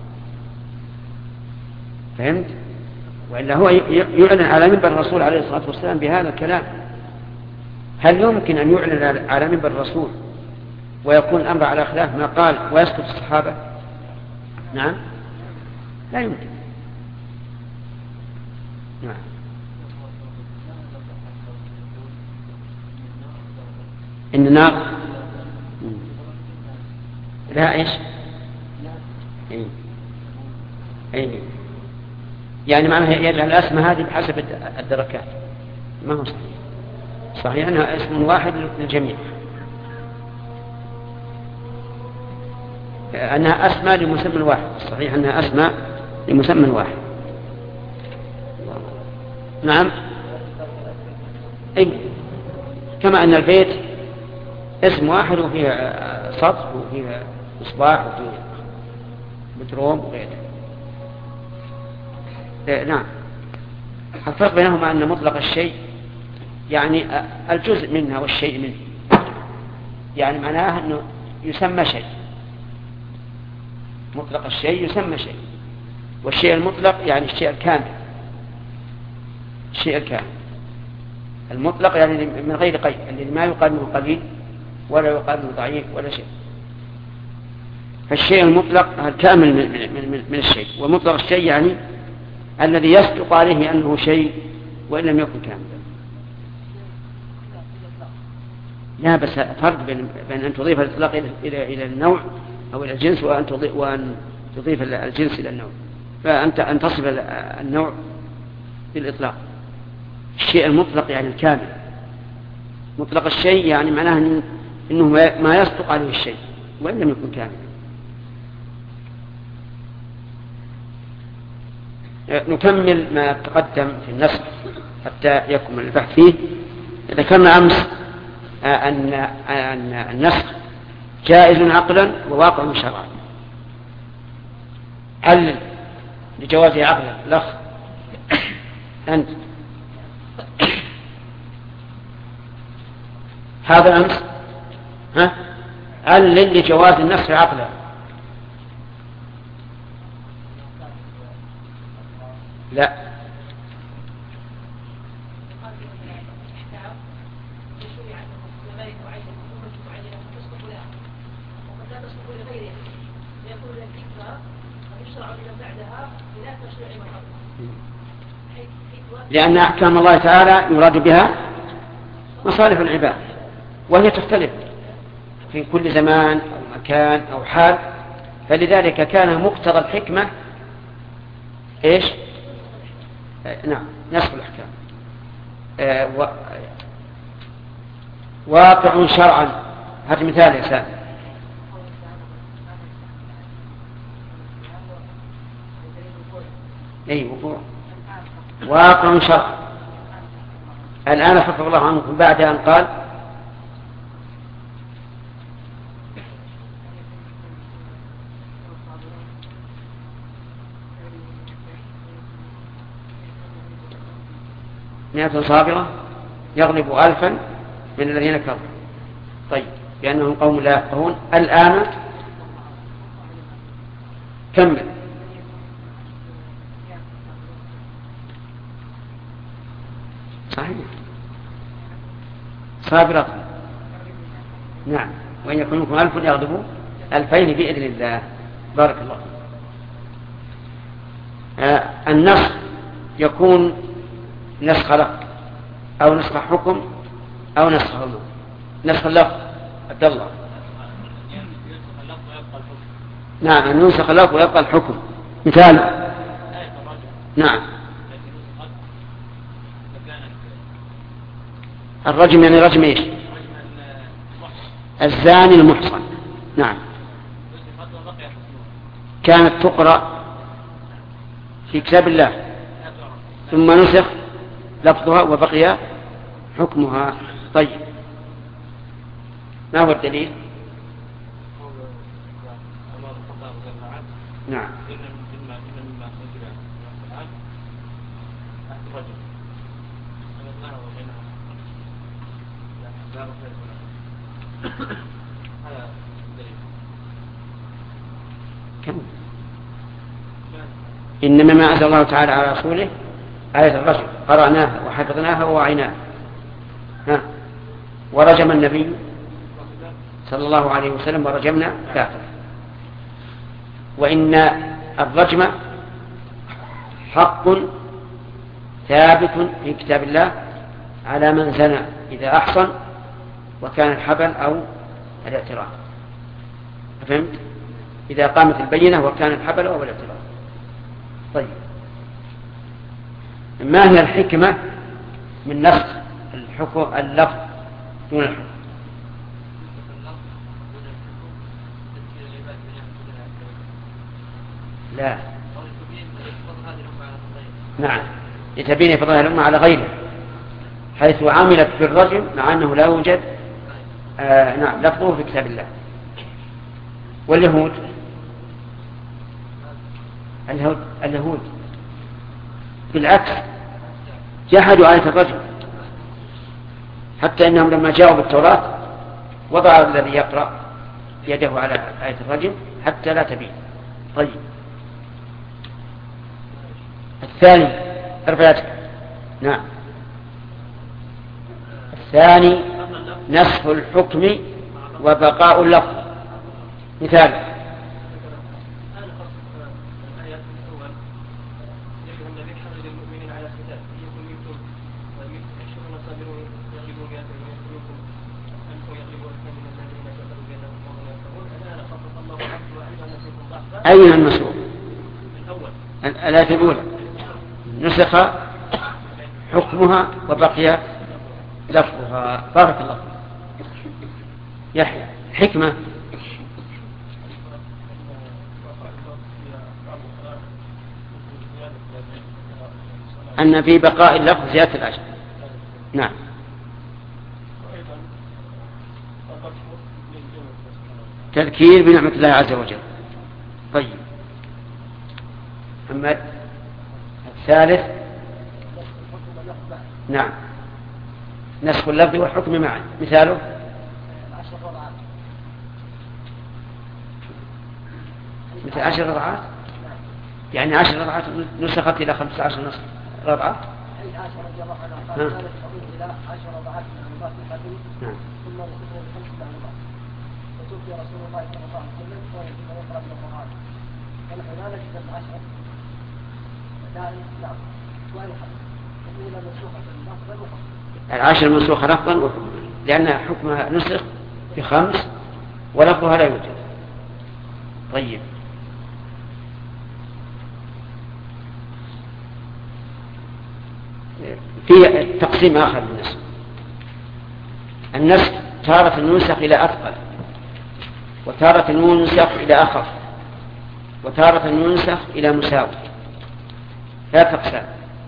فهمت؟ وإلا هو يعلن على منبر الرسول عليه الصلاة والسلام بهذا الكلام. هل يمكن أن يعلن على منبر الرسول ويكون الأمر على خلاف ما قال ويسكت الصحابة؟ نعم، لا يمكن. نعم. إن النار لا إيش؟ أي يعني معناها الأسماء هذه بحسب الدركات، ما هو صحيح. صحيح أنها اسم واحد للجميع، أنها أسماء لمسمى واحد. صحيح أنها أسماء لمسمى واحد. نعم. أي كما أن البيت اسم واحد وفيه سطح وفيه مصباح وفيه بتروم وغيره. نعم. الفرق بينهما أن مطلق الشيء يعني الجزء منها والشيء منه، يعني معناه أنه يسمى شيء. مطلق الشيء يسمى شيء، والشيء المطلق يعني الشيء الكامل. الشيء الكامل المطلق يعني من غير قيد، الذي ما يقال منه قليل ولا يقال منه ضعيف ولا شيء. فالشيء المطلق الكامل من الشيء، ومطلق الشيء يعني الذي يصدق عليه أنه شيء وإن لم يكن كاملا. لا، بس فرق بين أن تضيف الإطلاق إلى النوع أو إلى الجنس وأن تضيف الجنس إلى النوع، فأن تصف النوع بالإطلاق. الشيء المطلق يعني الكامل، مطلق الشيء يعني معناه إنه ما يصدق عليه الشيء وإن لم يكن كاملا. نكمل ما تقدم في النسخ حتى يكمل البحث فيه. ذكرنا أمس أن النسخ جائز عقلا وواقع شرعا. هل لجوازه عقلا؟ الأخ أنت هذا أمس هل لجواز النسخ عقلا؟ لا. لأن أحكام الله تعالى يراد بها مصالح العباد، وهي تختلف في كل زمان أو مكان أو حال، فلذلك كان مقتضى الحكمة إيش؟ نعم، نسخ الأحكام. واقع شرعا. هذا مثال يا سامي. أي وقوع واقع شرعا. الآن خفف الله عنكم بعد أن قال مئة صابرة يغلب ألفا من الذين كفروا. طيب، لأنهم قوم لا يفقهون. الآن كمل. صحيح، صابرة. نعم، وإن يكون منكم ألف يغلبوا ألفين بإذن الله. بارك الله. النسخ يكون نسخ لفظ أو نسخ حكم أو نسخ عموم. نسخ اللفظ عبد الله. نعم، أن ينسخ اللفظ ويبقى الحكم. مثال. نعم، الرجم يعني رجم ايش؟ الزاني المحصن. نعم، كانت تقرأ في كتاب الله ثم نسخ لفظها وبقي حكمها. طيب، ما هو الدليل؟ نعم، إنما ما أنزل الله تعالى على رسوله آية الرجم قرأناها وحفظناها ووعيناها. ورجم النبي صلى الله عليه وسلم ورجمنا كافر. وإن الرجم حق ثابت في كتاب الله على من زنى إذا أحصن وكان الحبل أو الاعتراف. فهمت؟ إذا قامت البينة وكان الحبل أو الاعتراف. طيب، ما هي الحكمة من نسخ الحكم اللفظ دون الحكم؟ لا، نعم، لتبين فضل الأمة على غيره، حيث عملت بالرجم مع أنه لا يوجد نعم لفظه في كتاب الله. واليهود اليهود بالعكس جحدوا آية الرجم، حتى إنهم لما جاءوا بالتوراة وضع الذي يقرأ يده على آية الرجم حتى لا تبين. طيب، الثاني ارفعتك. نعم، الثاني نسخ الحكم وبقاء اللفظ. مثال. أين المسؤول؟ الآية الأولى نسخ حكمها وبقي لفظها. بارك الله يحيى حكمة. أن في بقاء اللفظ زيادة الأجر. نعم. تذكير بنعمة الله عز وجل. طيب محمد الثالث. نعم نسخ اللفظ والحكم معا. مثاله 10 رضعات يعني 10 رضعات نسخت إلى 15 رضعة. نعم. وتوفي رسول الله صلى الله عليه وسلم ويجب أن يقرأ بالقرآن فنحن لا نجد 10 نعم وإلى منسوخة لفظا وحكما. 10 منسوخة لفظا وحكما لأن حكمها نسخ ب5 ولفظها لا يوجد. طيب في تقسيم آخر للنسخ. النسخ تارة ينسخ إلى أثقل وتارة ينسخ إلى أخف وتارة ينسخ إلى مساوي. لا تقسم.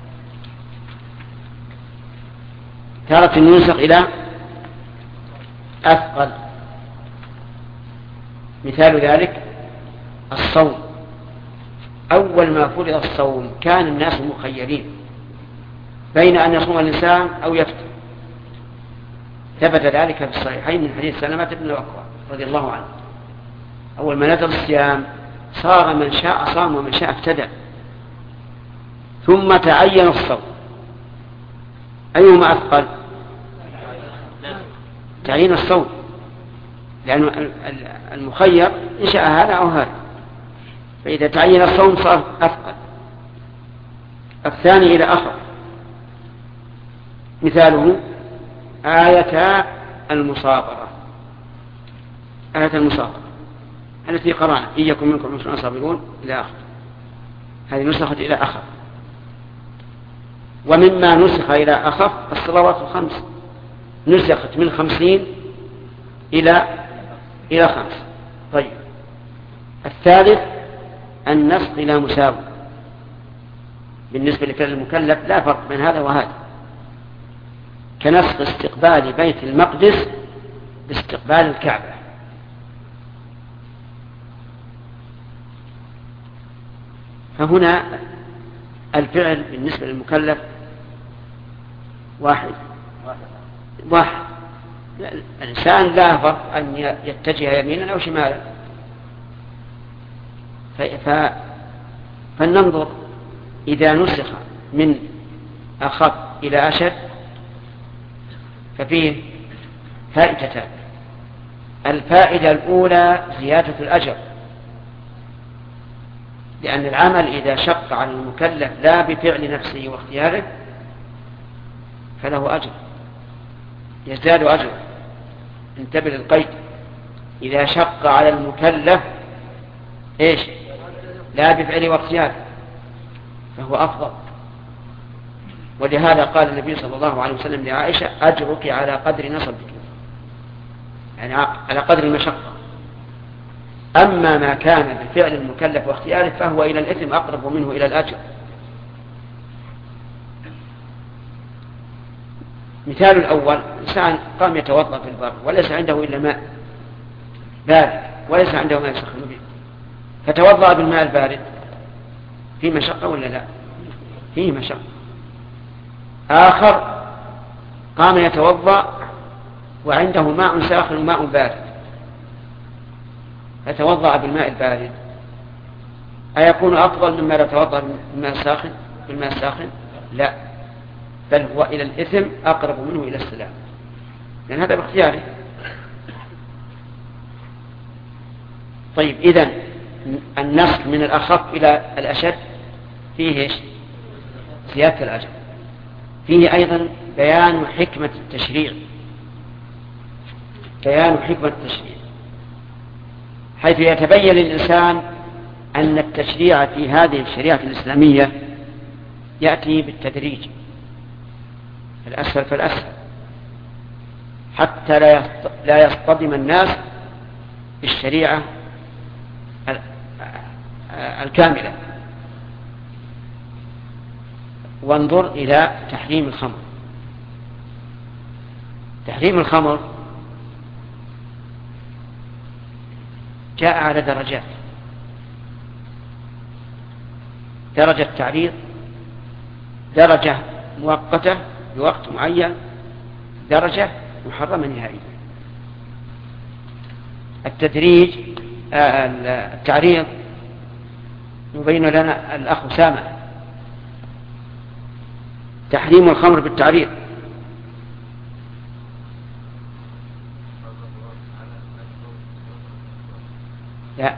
تارة ينسخ إلى أثقل. مثال ذلك الصوم. أول ما فرض الصوم كان الناس مخيرين بين أن يصوم الإنسان أو يفطر. ثبت ذلك في الصحيحين من حديث سلمة بن الأكوع رضي الله عنه. أول ما نزل الصيام صار من شاء صام ومن شاء افتدى. ثم تعين الصوم. أيهما أثقل؟ تعيين الصوم لأن المخير إن شاء هذا أو هذا. فإذا تعين الصوم صار أثقل. الثاني إلى أخف. مثاله آية المصابرة. آية المصابرة التي قرأنا إن يكن منكم 20 صابرون إلى آخر. هذه نسخت إلى أخف. ومما نسخ إلى أخف الصلوات الخمس نسخت من 50 إلى 5. طيب الثالث النسخ إلى مساوي. بالنسبة لفعل المكلف لا فرق بين هذا وهذا، كنسخ استقبال بيت المقدس باستقبال الكعبة. فهنا الفعل بالنسبة للمكلف واحد. الإنسان لا فرق أن يتجه يمينا أو شمالا. فلننظر إذا نسخ من أخف إلى أشد ففيه فائدتان. الفائدة الأولى زيادة الأجر، لأن العمل إذا شق على المكلف لا بفعل نفسه واختياره فله أجر يزداد أجر. انتبه للقيد، إذا شق على المكلف إيش؟ لا بفعله واختياره فهو أفضل. ولهذا قال النبي صلى الله عليه وسلم لعائشة أجرك على قدر نصبك، يعني على قدر المشقة. أما ما كان بفعل المكلف واختياره فهو إلى الإثم أقرب منه إلى الأجر. مثال الأول إنسان قام يتوضأ في البر وليس عنده إلا ماء بارد وليس عنده ماء يسخن به فتوضأ بالماء البارد، فيه مشقة ولا لا؟ فيه مشقة. آخر قام يتوضأ وعنده ماء ساخن وماء بارد فتوضأ بالماء البارد، أيكون أفضل مما لو توضأ بالماء الساخن؟ لا، بل هو إلى الإثم أقرب منه إلى السلام، لأن هذا باختياره. طيب إذن النسخ من الأخف إلى الأشد فيه إيش؟ زيادة الأجر. فيه أيضا بيان حكمة التشريع، حيث يتبين للإنسان أن التشريع في هذه الشريعة الإسلامية يأتي بالتدريج، الأسفل فالأسفل، حتى لا يصطدم الناس بالشريعة الكاملة. وانظر إلى تحريم الخمر. تحريم الخمر جاء على درجات: درجة تعريض، درجة مؤقتة بوقت معين، درجة محرمة نهائيا. التعريض يبين لنا الأخ أسامة تحريم الخمر بالتعريض. لا،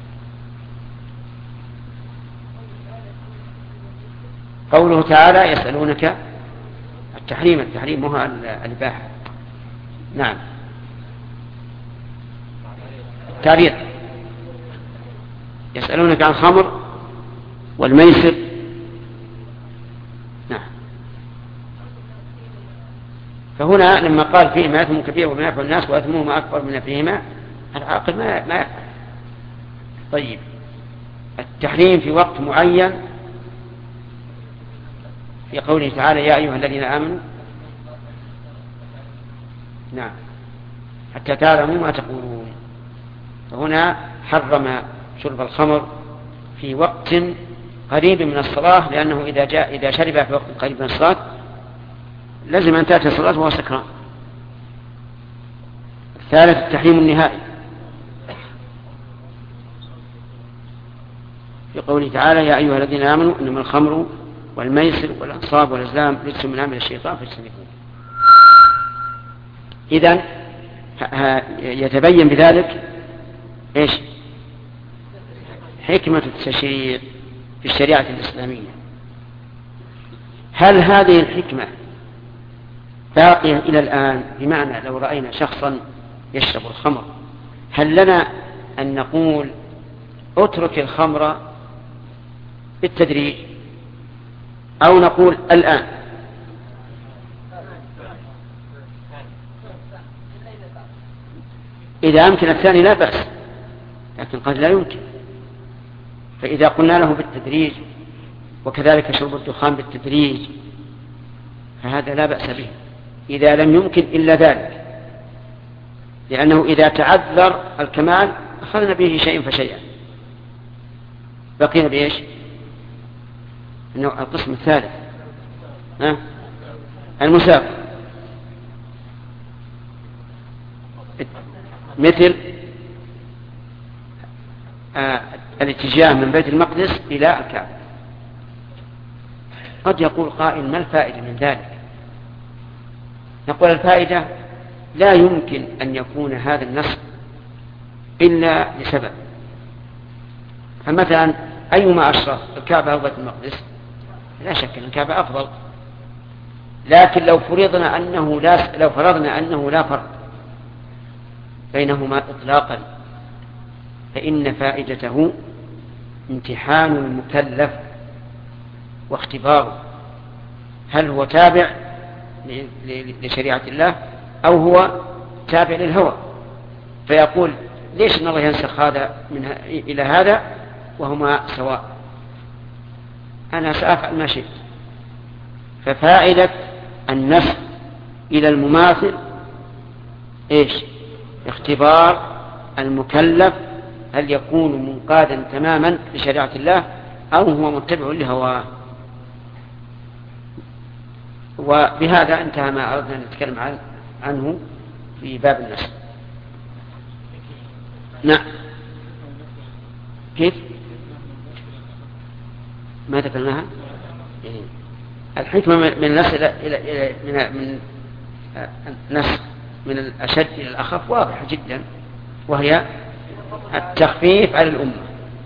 قوله تعالى يسألونك التحريم هو الإباحة. نعم، التعريض يسألونك عن الخمر والميسر. نعم، فهنا لما قال فيهما إثم كبير وما يفعل الناس وإثمهما أكبر من نفعهما، العاقل ما يفعل. طيب، التحريم في وقت معين في قوله تعالى يا أيها الذين آمنوا، نعم، حتى تعلموا ما تقولون. فهنا حرم شرب الخمر في وقت قريب من الصلاة، لأنه إذا شرب في وقت قريب من الصلاة لازم أن تأتي الصلاة وهو سكران. الثالث التحريم النهائي في قوله تعالى يا أيها الذين آمنوا إنما الخمر والميسر والأنصاب والأزلام رجس من عمل الشيطان فاجتنبوه. إذن يتبين بذلك إيش؟ حكمة التشريع في الشريعة الإسلامية. هل هذه الحكمة باقية إلى الآن؟ بمعنى لو رأينا شخصا يشرب الخمر، هل لنا أن نقول اترك الخمر بالتدريج، أو نقول الآن؟ إذا أمكن الثاني لا بأس، لكن قد لا يمكن. فإذا قلنا له بالتدريج وكذلك شرب الدخان بالتدريج فهذا لا بأس به إذا لم يمكن إلا ذلك، لأنه إذا تعذر الكمال أخذنا به شيء فشيئا. بقينا بإيش؟ القسم الثالث المساق، مثل الاتجاه من بيت المقدس إلى الكعبة. قد يقول قائل ما الفائدة من ذلك؟ نقول الفائدة لا يمكن أن يكون هذا النص إلا لسبب. فمثلا أيما أشرف، الكعبة أو بيت المقدس؟ لا شك أن الكعبة أفضل، لكن لو فرضنا أنه لا فرق بينهما إطلاقا فإن فائدته امتحان المكلف واختباره، هل هو تابع لشريعة الله أو هو تابع للهوى، فيقول ليش الله ينسخ هذا إلى هذا وهما سواء، أنا سأفعل ما شئت. ففائدة النسخ إلى المماثل إيش؟ اختبار المكلف هل يكون منقادا تماما لشريعة الله أو هو متبع لهواه. وبهذا انتهى ما أردنا أن نتكلم عنه في باب النسخ. نعم، كيف؟ ما ذكرناها؟ يعني الحكمة من النسخ من النسخ من الأشد إلى الأخف واضحة جدا، وهي التخفيف على الأمة.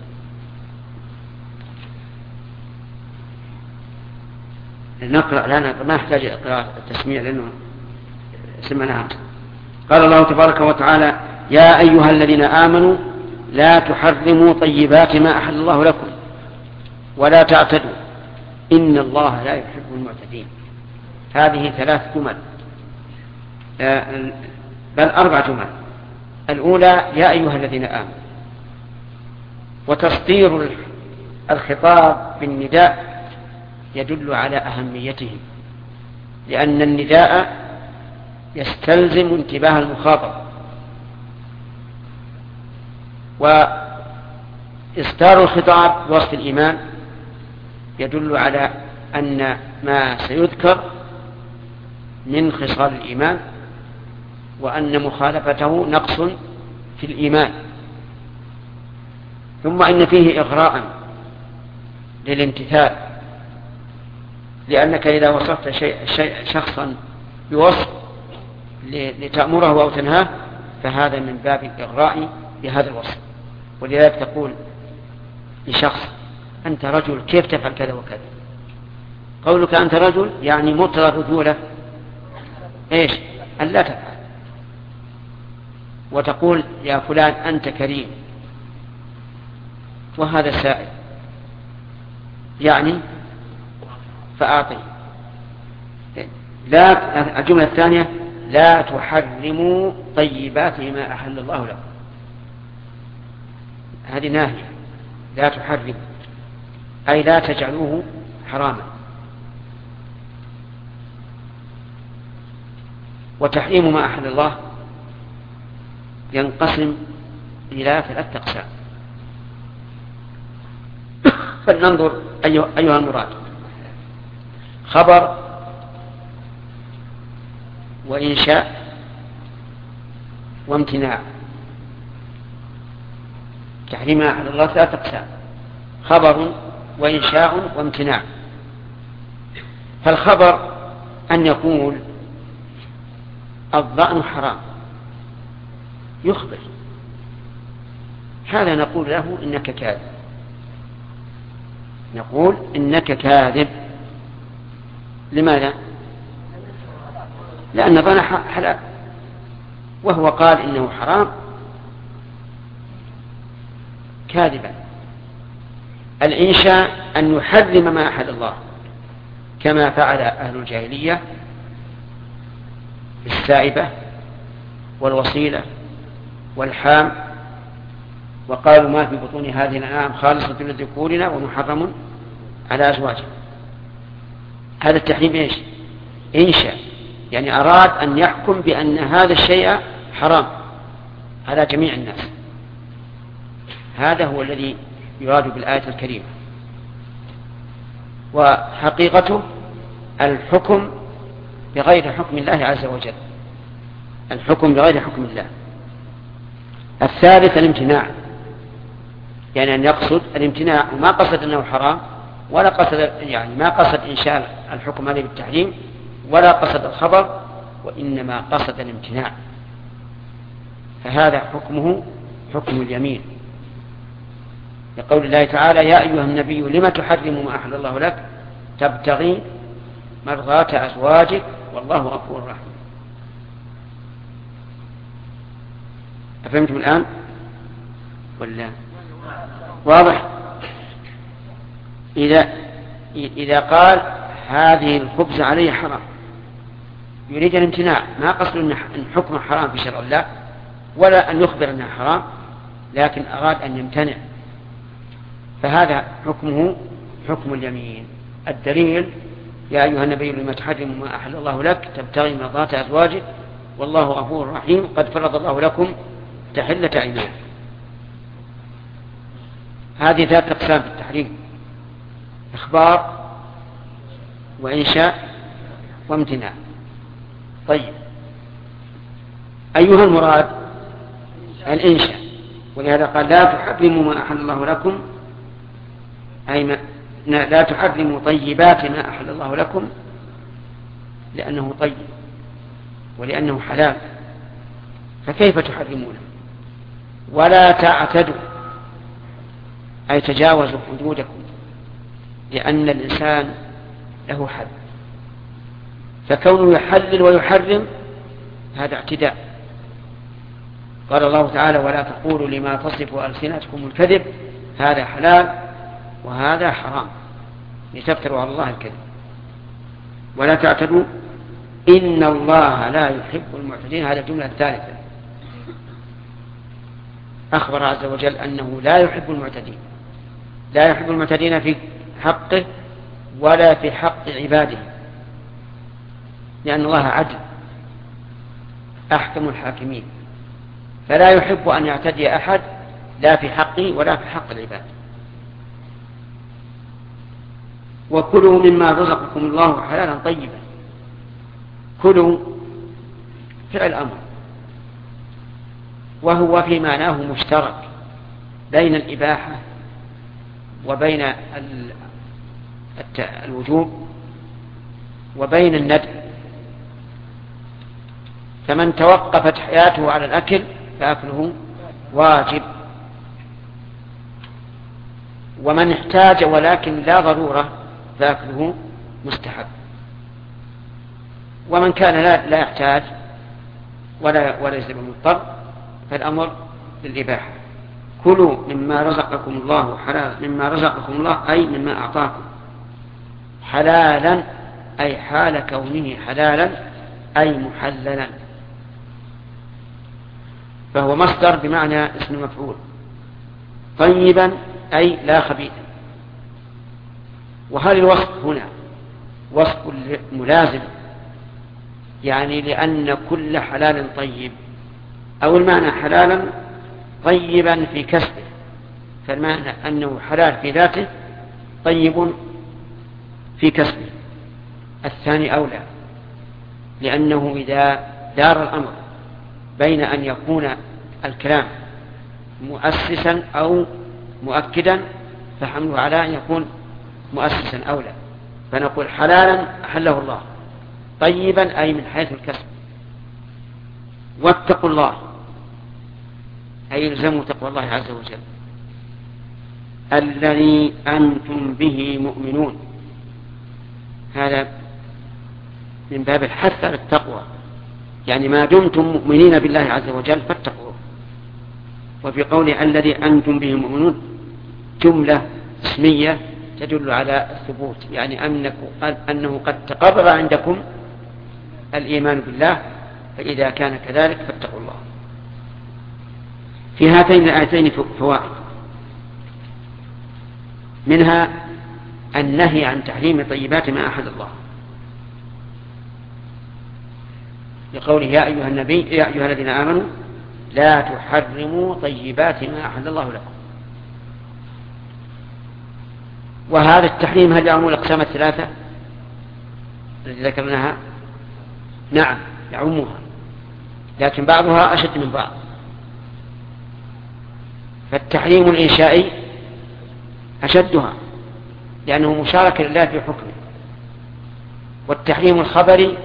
نقرأ لنا ما يحتاج قراءة التسميع لأنه سمعناها. قال الله تبارك وتعالى يا أيها الذين آمنوا لا تحرموا طيبات ما أحل الله لكم ولا تعتدوا إن الله لا يحب المعتدين. هذه 3 جمل بل 4 جمل. الأولى يا أيها الذين آمنوا، وتصدير الخطاب بالنداء يدل على أهميته، لأن النداء يستلزم انتباه المخاطب، وإصدار الخطاب بوصف الإيمان يدل على أن ما سيذكر من خصال الإيمان، وأن مخالفته نقص في الإيمان. ثم إن فيه إغراء للامتثال، لأنك إذا وصفت شخصا بوصف لتأمره أو تنهاه فهذا من باب الإغراء بهذا الوصف. ولذلك تقول لشخص أنت رجل كيف تفعل كذا وكذا. قولك أنت رجل يعني مطلق الرجولة إيش؟ أن لا تفعل. وتقول يا فلان أنت كريم، وهذا سائل يعني فأعطي. لا، الجملة الثانية لا تحرموا طيبات ما أحل الله لكم، هذه ناهية. لا تحرموا أي لا تجعلوه حراما. وتحريم ما أحل الله ينقسم إلى 3 أقسام. فلننظر أيها المراد: خبر، وإنشاء، وامتناع. تحريم ما أحل الله 3 أقسام: خبر وإنشاء وامتناع. فالخبر أن يقول الظأن حرام، يخبر، هذا نقول له إنك كاذب، نقول إنك كاذب. لماذا؟ لأن الظن حلال وهو قال إنه حرام كاذبا. الإنشاء أن يحرم ما أحل الله كما فعل أهل الجاهلية السائبة والوصيلة والحام، وقالوا ما في بطون هذه الأنعام خالصة لذكورنا ومحرم على أزواجنا. هذا التحريم إيش؟ إنشاء، يعني أراد أن يحكم بأن هذا الشيء حرام على جميع الناس. هذا هو الذي يراد بالآية الكريمة. وحقيقته الحكم بغير حكم الله عز وجل، الحكم بغير حكم الله. الثالث الامتناع، يعني أن يقصد الامتناع وما قصد أنه حرام، ولا قصد يعني ما قصد إنشاء الحكم عليه بالتحريم، ولا قصد الخبر، وإنما قصد الامتناع، فهذا حكمه حكم اليمين. لقول الله تعالى يا أيها النبي لم تحرم ما أحل الله لك تبتغي مرضات أزواجك والله غفور رحيم. أفهمتم الآن ولا واضح؟ إذا قال هذه الخبز عليه حرام يريد الامتناع، ما قصد أن حكم حرام في شرع الله ولا أن يخبر أنها حرام، لكن أراد أن يمتنع، فهذا حكمه حكم اليمين. الدليل يا أيها النبي لما تحرم ما أحل الله لك تبتغي مرضات أزواجك والله غفور رحيم قد فرض الله لكم تحلة أيمانكم. هذه 3 أقسام في التحريم: إخبار وإنشاء وامتناع. طيب، أيها المراد؟ الإنشاء. ولهذا قال لا تحرموا ما أحل الله لكم، أي لا تحرموا طيبات ما أحل الله لكم، لأنه طيب ولأنه حلال، فكيف تحرمونه؟ ولا تعتدوا، أي تجاوزوا حدودكم، لأن الإنسان له حد، فكونه يحلل ويحرم هذا اعتداء. قال الله تعالى ولا تقولوا لما تصف ألسنتكم الكذب هذا حلال وهذا حرام لتفتروا على الله الكذب. ولا تعتدوا إن الله لا يحب المعتدين. هذه الجملة الثالثة، أخبر عز وجل أنه لا يحب المعتدين، لا يحب المعتدين في حقه ولا في حق عباده، لأن الله عدل أحكم الحاكمين، فلا يحب أن يعتدي أحد لا في حقه ولا في حق العباد. وكلوا مما رزقكم الله حلالا طيبا. كلوا فعل أمر، وهو في معناه مشترك بين الإباحة وبين الوجوب وبين الندب. فمن توقفت حياته على الأكل فأكله واجب، ومن احتاج ولكن لا ضرورة فأكله مستحب، ومن كان لا يحتاج ولا يزيد مضطر فالأمر للإباحة. كلوا مما رزقكم الله حلالا، مما رزقكم الله أي مما أعطاكم، حلالا أي حال كونه حلالا أي محللا، فهو مصدر بمعنى اسم مفعول. طيبا أي لا خبيثا. وهل الوصف هنا وصف ملازم، يعني لأن كل حلال طيب، أو المعنى حلالا طيبا في كسبه، فالمعنى أنه حلال في ذاته طيب في كسبه. الثاني أولى، لأنه إذا دار الأمر بين أن يكون الكلام مؤسسا أو مؤكدا فحمله على أن يكون مؤسسا أولى، فنقول حلالا أحله الله، طيبا أي من حيث الكسب. واتقوا الله أي الزموا تقوى الله عز وجل الذي أنتم به مؤمنون. هذا من باب الحث على التقوى، يعني ما دمتم مؤمنين بالله عز وجل فاتقوه. وفي قوله الذي أنتم به مؤمنون جملة اسمية تدل على الثبوت، يعني أنه قد تقرر عندكم الإيمان بالله، فإذا كان كذلك فاتقوا الله. في هاتين الآيتين فوائد، منها النهي عن تحريم طيبات ما أحل الله، لقوله يا أيها النبي يا أيها الذين آمنوا لا تحرموا طيبات ما أحل الله لكم. وهذا التحريم هل يعم الأقسام الثلاثة التي ذكرناها؟ نعم يعمها، لكن بعضها أشد من بعض. فالتحريم الإنشائي أشدها لأنه مشارك لله في حكمه، والتحريم الخبري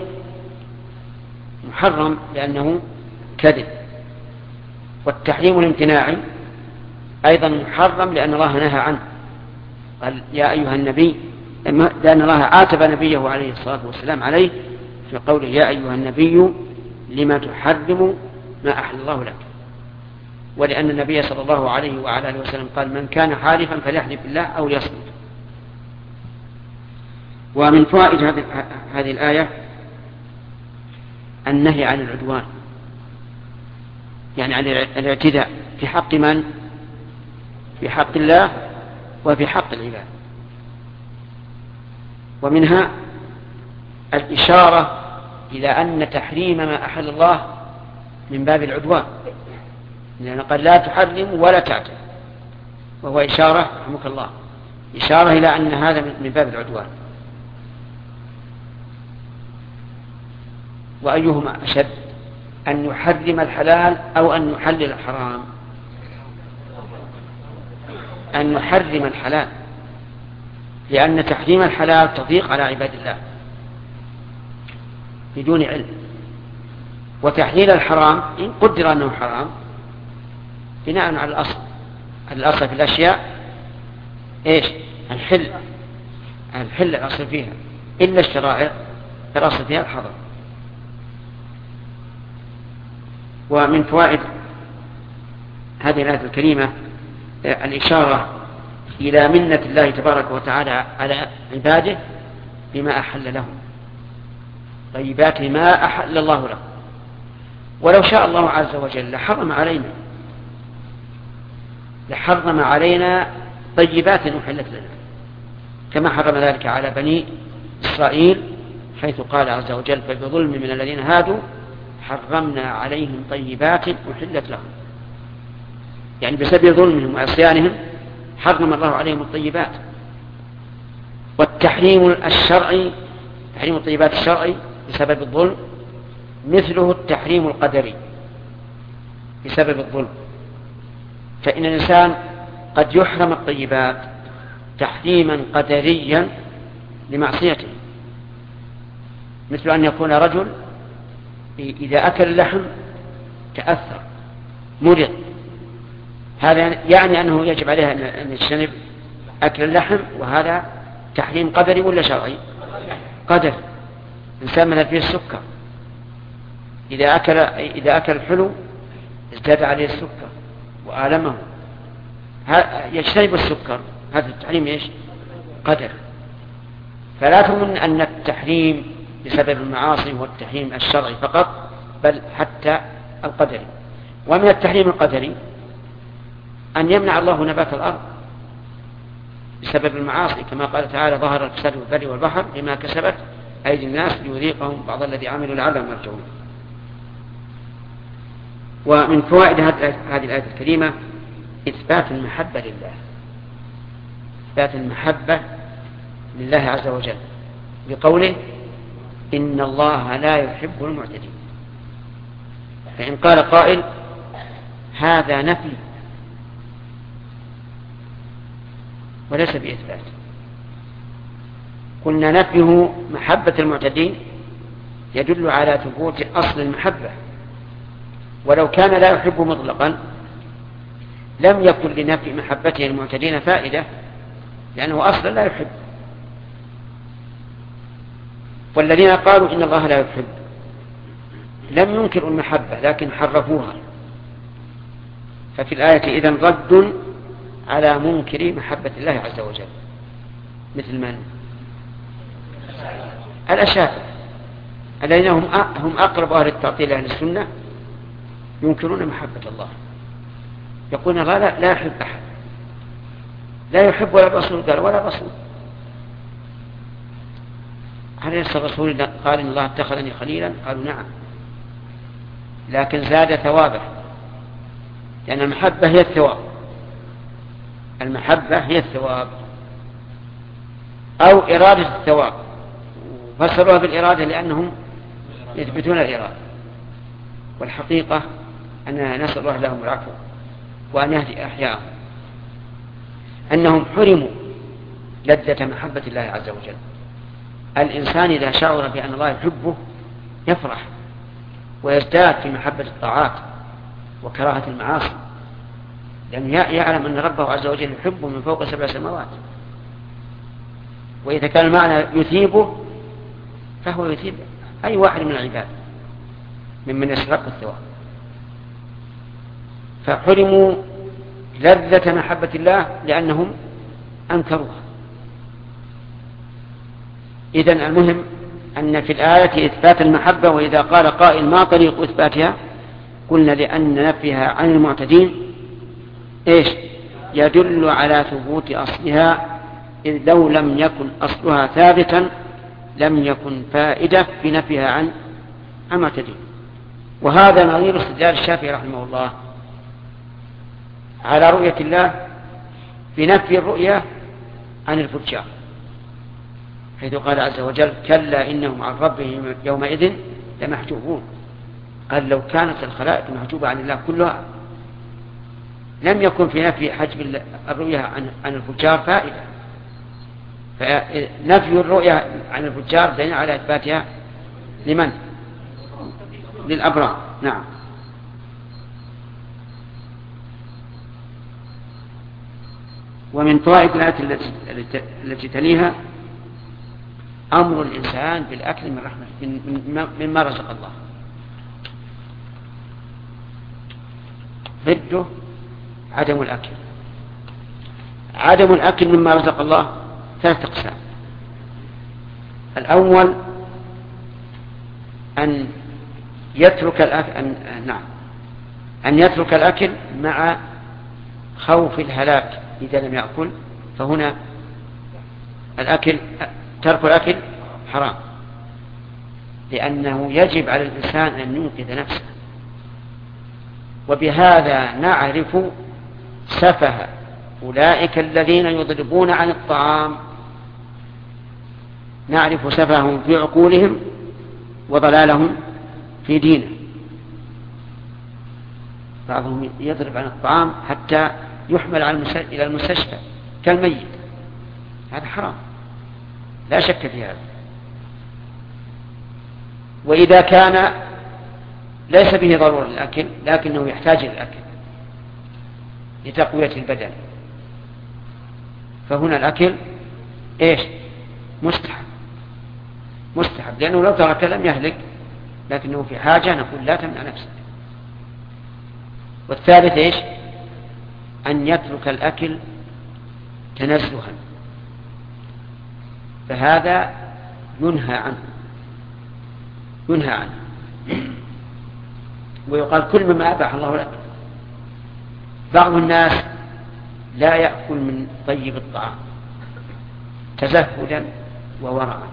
محرم لأنه كذب، والتحريم الامتناعي أيضا محرم لأن الله نهى عنه، قال يا أيها النبي، لأن الله عاتب نبيه عليه الصلاة والسلام عليه في قوله يا أيها النبي لما تحرم ما أحل الله لك، ولأن النبي صلى الله عليه وعلى آله وسلم قال من كان حالفا فليحلف بالله أو ليصمت. ومن فوائد هذه الآية النهي عن العدوان، يعني عن الاعتداء في حق من؟ في حق الله وفي حق العباد. ومنها الإشارة إلى أن تحريم ما أحل الله من باب العدوان، لأن قال لا تحرم ولا تعتد، وهو إشارة رحمك الله إشارة إلى أن هذا من باب العدوان. وأيهما أشد، أن يحرم الحلال أو أن يحلل الحرام؟ أن يحرم الحلال، لأن تحريم الحلال تضيق على عباد الله بدون علم، وتحليل الحرام إن قدر أنه حرام بناء على الأصل. الأصل في الأشياء إيش؟ الحل الأصل فيها، إلا الشرائع الأصل فيها الحظر. ومن فوائد هذه الآية الكريمة الإشارة إلى منة الله تبارك وتعالى على عباده بما أحل لهم، طيبات ما أحل الله له. ولو شاء الله عز وجل لحرم علينا طيبات أحلت لنا، كما حرم ذلك على بني إسرائيل، حيث قال عز وجل: فبظلم من الذين هادوا حرمنا عليهم طيبات أحلت لهم. يعني بسبب ظلمهم وعصيانهم حرم الله عليهم الطيبات. والتحريم الشرعي، تحريم الطيبات الشرعي بسبب الظلم، مثله التحريم القدري بسبب الظلم. فإن الإنسان قد يحرم الطيبات تحريما قدريا لمعصيته، مثل أن يكون رجل إذا أكل اللحم تأثر مرض، هذا يعني أنه يجب عليه أن يجتنب أكل اللحم، وهذا تحريم قدري ولا شرعي؟ قدر. إنسان مثل فيه السكر، إذا أكل الحلو ازداد عليه السكر وآلمه، يجتنب السكر، هذا التحريم إيش؟ قدر. فلا تظن أن التحريم بسبب المعاصي هو التحريم الشرعي فقط، بل حتى القدري. ومن التحريم القدري أن يمنع الله نبات الأرض بسبب المعاصي، كما قال تعالى: ظهر الفساد في البر والبحر بما كسبت أيدي الناس ليذيقهم بعض الذي عملوا لعلهم يرجعون. ومن فوائد هذه الآية الكريمة إثبات المحبة لله، إثبات المحبة لله عز وجل بقوله: إن الله لا يحب المعتدين. فإن قال قائل: هذا نفي وليس بإثبات، قلنا نفيه محبة المعتدين يدل على ثبوت أصل المحبة، ولو كان لا يحب مطلقا لم يكن لنفي محبته المعتدين فائدة، لأنه أصلا لا يحب. والذين قالوا إن الله لا يحب لم ينكروا المحبة لكن حرفوها، ففي الآية إذن رد على منكر محبة الله عز وجل، مثل من؟ الأشاعرة الذين هم أقرب أهل التعطيل أهل السنة، ينكرون محبة الله، يقولون الله لا يحب أحد، لا يحب ولا رسول، قال ولا رسول. هل يسأل الرسول قال إن الله اتخذني خليلا؟ قالوا نعم، لكن زاد ثوابه، لأن المحبة هي الثواب، المحبة هي الثواب أو إرادة الثواب، فسروها بالإرادة لأنهم يثبتون الإرادة، والحقيقة أننا نسأل الله لهم العفو وأن يهدي أحياءهم، أنهم حرموا لذة محبة الله عز وجل. الإنسان إذا شعر بأن الله يحبه يفرح ويزداد في محبة الطاعات وكراهة المعاصي، لأنه يعلم أن ربه عز وجل يحبه من فوق 7 سماوات. وإذا كان المعنى يثيبه فهو يثيب أي واحد من العباد ممن يستحق الثواب. فحرموا لذة محبة الله لأنهم أنكروها. إذن المهم أن في الآية إثبات المحبة، وإذا قال قائل ما طريق إثباتها؟ قلنا لأن نفيها عن المعتدين إيش؟ يدل على ثبوت أصلها، إذ لو لم يكن أصلها ثابتا لم يكن فائدة في نفيها عن المعتدين. وهذا نظير استدلال الشافعي رحمه الله على رؤية الله في نفي الرؤية عن الفجار، حيث قال عز وجل: كلا إنهم عن ربهم يومئذ لمحجوبون. قال لو كانت الخلائق محجوبة عن الله كلها لم يكن في نفي حجب الرؤية عن الفجار فائدة. فنفي الرؤية عن الفجار دليل على إثباتها لمن؟ للأبرار. نعم. ومن فوائد الآية التي تليها أمر الإنسان بالأكل من رحمة مما رزق الله، ضده عدم الأكل. عدم الأكل مما رزق الله 3 أقسام. الأول أن يترك الأكل أن يترك الأكل مع خوف الهلاك إذا لم يأكل، فهنا ترك الأكل حرام، لأنه يجب على الإنسان أن ينقذ نفسه. وبهذا نعرف سفه أولئك الذين يضربون عن الطعام، نعرف سفههم في عقولهم وضلالهم في دينه. بعضهم يضرب عن الطعام حتى يحمل إلى المستشفى كالميت، هذا حرام لا شك في هذا. وإذا كان ليس به ضرورة للأكل لكنه يحتاج للأكل لتقوية البدن، فهنا الأكل مستحب، لأنه لو ترك لم يهلك، لكنه في حاجة نقول لا تمنع نفسك. والثالث أن يترك الأكل تنزها، فهذا ينهى عنه ويقال كل مما أباح الله لك. بعض الناس لا يأكل من طيب الطعام تزهدا وورعا،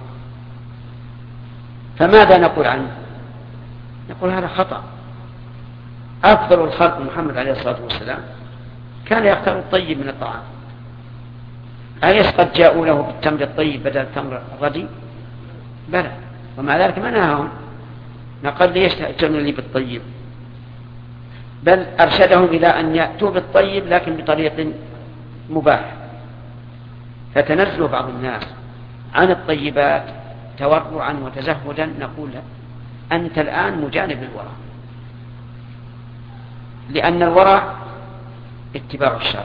فماذا نقول عنه؟ نقول هذا خطأ. أفضل الخلق محمد عليه الصلاة والسلام كان يختار الطيب من الطعام. أليس قد جاءوا له بالتمر الطيب بدل التمر الردي؟ بلى، ومع ذلك ما نهاهم، نقل ليش تأتون لي بالطيب؟ بل أرشدهم إلى أن يأتوا بالطيب لكن بطريق مباح. فتنزل بعض الناس عن الطيبات تورعا وتزهدا، نقول أنت الآن مجانب للورع، لأن الورع اتباع الشرع،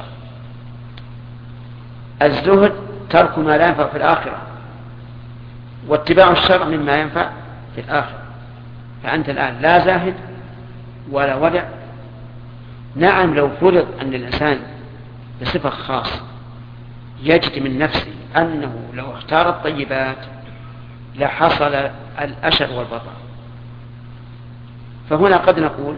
الزهد ترك ما لا ينفع في الآخرة، واتباع الشرع مما ينفع في الآخرة. فأنت الآن لا زاهد ولا ورع. نعم، لو فرض أن الإنسان بصفة خاصة يجد من نفسه أنه لو اختار الطيبات لحصل الأشر والبطر، فهنا قد نقول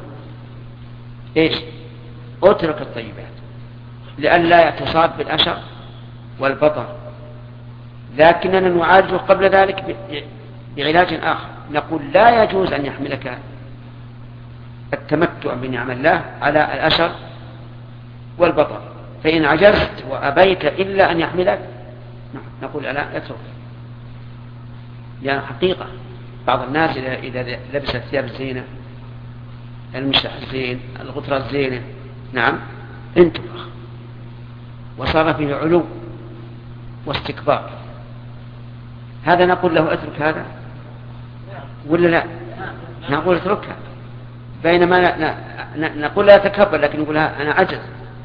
اترك الطيبات لئلا تصاب بالأشر والبطر، لكننا نعالجه قبل ذلك بعلاج آخر. نقول لا يجوز أن يحملك التمتع بنعم الله على الأشر والبطر، فإن عجزت وأبيت إلا أن يحملك نقول لا، اترك. يعني حقيقة بعض الناس إذا لبس الثياب الزينة، المشلح الزين، الغطرة الزينة، انتفخ وصار فيه علو واستكبار، هذا نقول له اترك هذا ولا لا؟ نقول اتركها، بينما نقول لا يتكبر، لكن نقول أنا أعجز.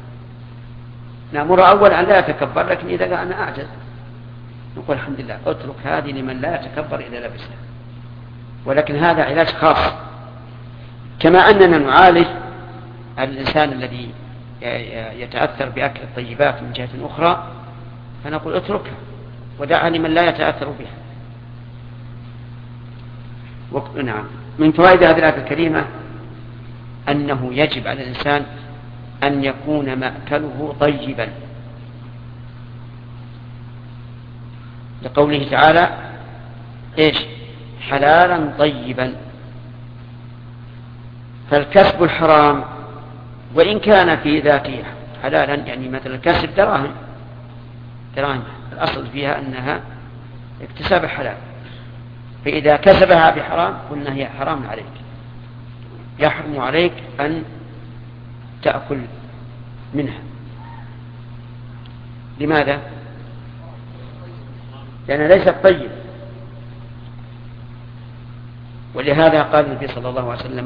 نأمر أول أن لا يتكبر، لكن إذا قال أنا أعجز نقول الحمد لله اترك هذه لمن لا يتكبر إذا لبسها. ولكن هذا علاج خاص، كما أننا نعالج الإنسان الذي يتأثر بأكل الطيبات من جهة أخرى، فنقول اتركها ودعها لمن لا يتأثر بها. نعم، من فوائد هذه الآية الكريمة أنه يجب على الإنسان أن يكون مأكله طيبا، لقوله تعالى حلالا طيبا. فالكسب الحرام وإن كان في ذاته حلالا، يعني مثل الكسب دراهم، الأصل فيها أنها اكتساب حلال، فإذا كسبها بحرام قلنا هي حرام عليك، يحرم عليك أن تأكل منها. لماذا؟ لأنها ليست طيب. ولهذا قال النبي صلى الله عليه وسلم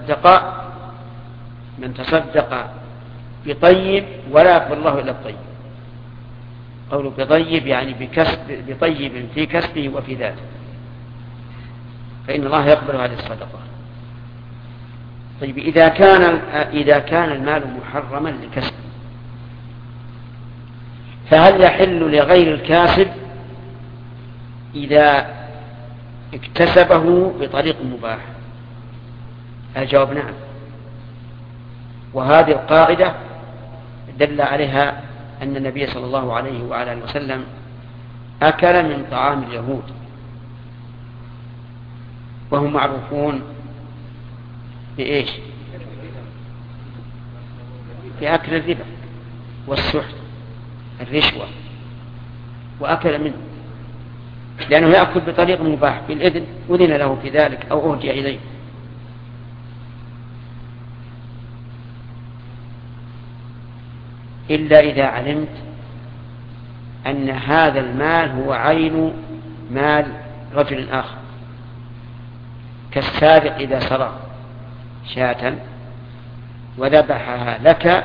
من تصدق بطيب ولا يقبل الله إلا الطيب. قوله بطيب يعني بطيب في كسبه وفي ذاته، فإن الله يقبل هذه الصدقة. طيب إذا كان المال محرما لكسب، فهل يحل لغير الكاسب إذا اكتسبه بطريق مباح؟ الجواب نعم. وهذه القاعدة دل عليها أن النبي صلى الله عليه وعلى آله وسلم أكل من طعام اليهود، وهم معروفون بإيش؟ بأكل الربا والسحت الرشوة، وأكل منه لأنه يأكل بطريق مباح بالإذن، أذن له في ذلك أو أهدي إليه. إلا إذا علمت أن هذا المال هو عين مال رجل آخر، كالسارق إذا سرق شاة وذبحها لك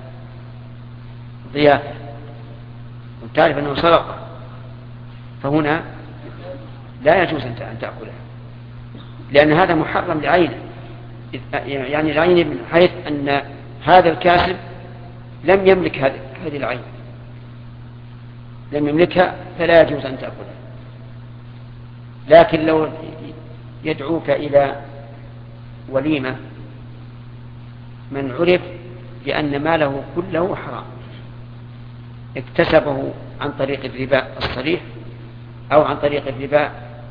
ضيافة وتعرف أنه سرق، فهنا لا يجوز أن تأكلها، لأن هذا محرم لعينه، يعني العين من حيث أن هذا الكاسب لم يملك هذه العين، لم يملكها، فلا يجوز أن تأكلها. لكن لو يدعوك إلى وليمة من عرف بأن ماله كله حرام، اكتسبه عن طريق الربا الصريح أو عن طريق الربا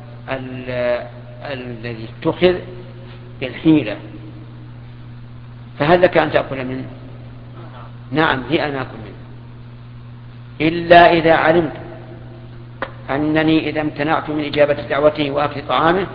الذي اتخذ بالحيلة، فهل لك أن تأكل منه؟ نعم، لي أن أكل منه، إلا إذا علمت أنني إذا امتنعت من إجابة دعوته وأكل طعامه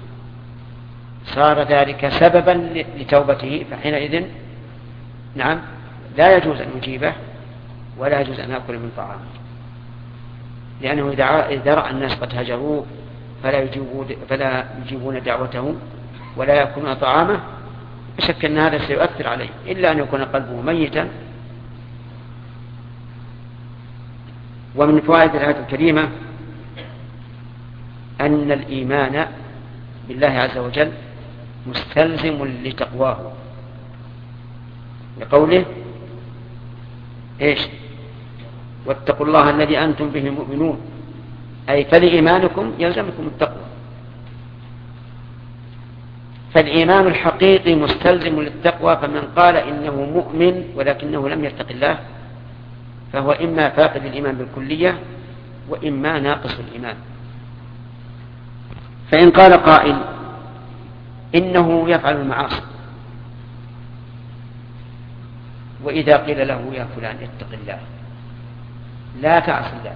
صار ذلك سببا لتوبته، فحينئذ نعم لا يجوز أن أجيبه ولا يجوز أن أكل من طعامه، لأنه إذا رأى الناس قد هجروه فلا يجيبون دعوته ولا يأكلون طعامه، بشك أن هذا سيؤثر عليه، إلا أن يكون قلبه ميتا. ومن فوائد الآية الكريمة أن الإيمان بالله عز وجل مستلزم لتقواه، لقوله إيش؟ واتقوا الله الذي أنتم به مؤمنون، أي فلإيمانكم يلزمكم التقوى. فالإيمان الحقيقي مستلزم للتقوى، فمن قال إنه مؤمن ولكنه لم يتق الله فهو إما فاقد الإيمان بالكلية وإما ناقص الإيمان. فإن قال قائل إنه يفعل المعاصي، وإذا قيل له يا فلان اتق الله لا تعص الله،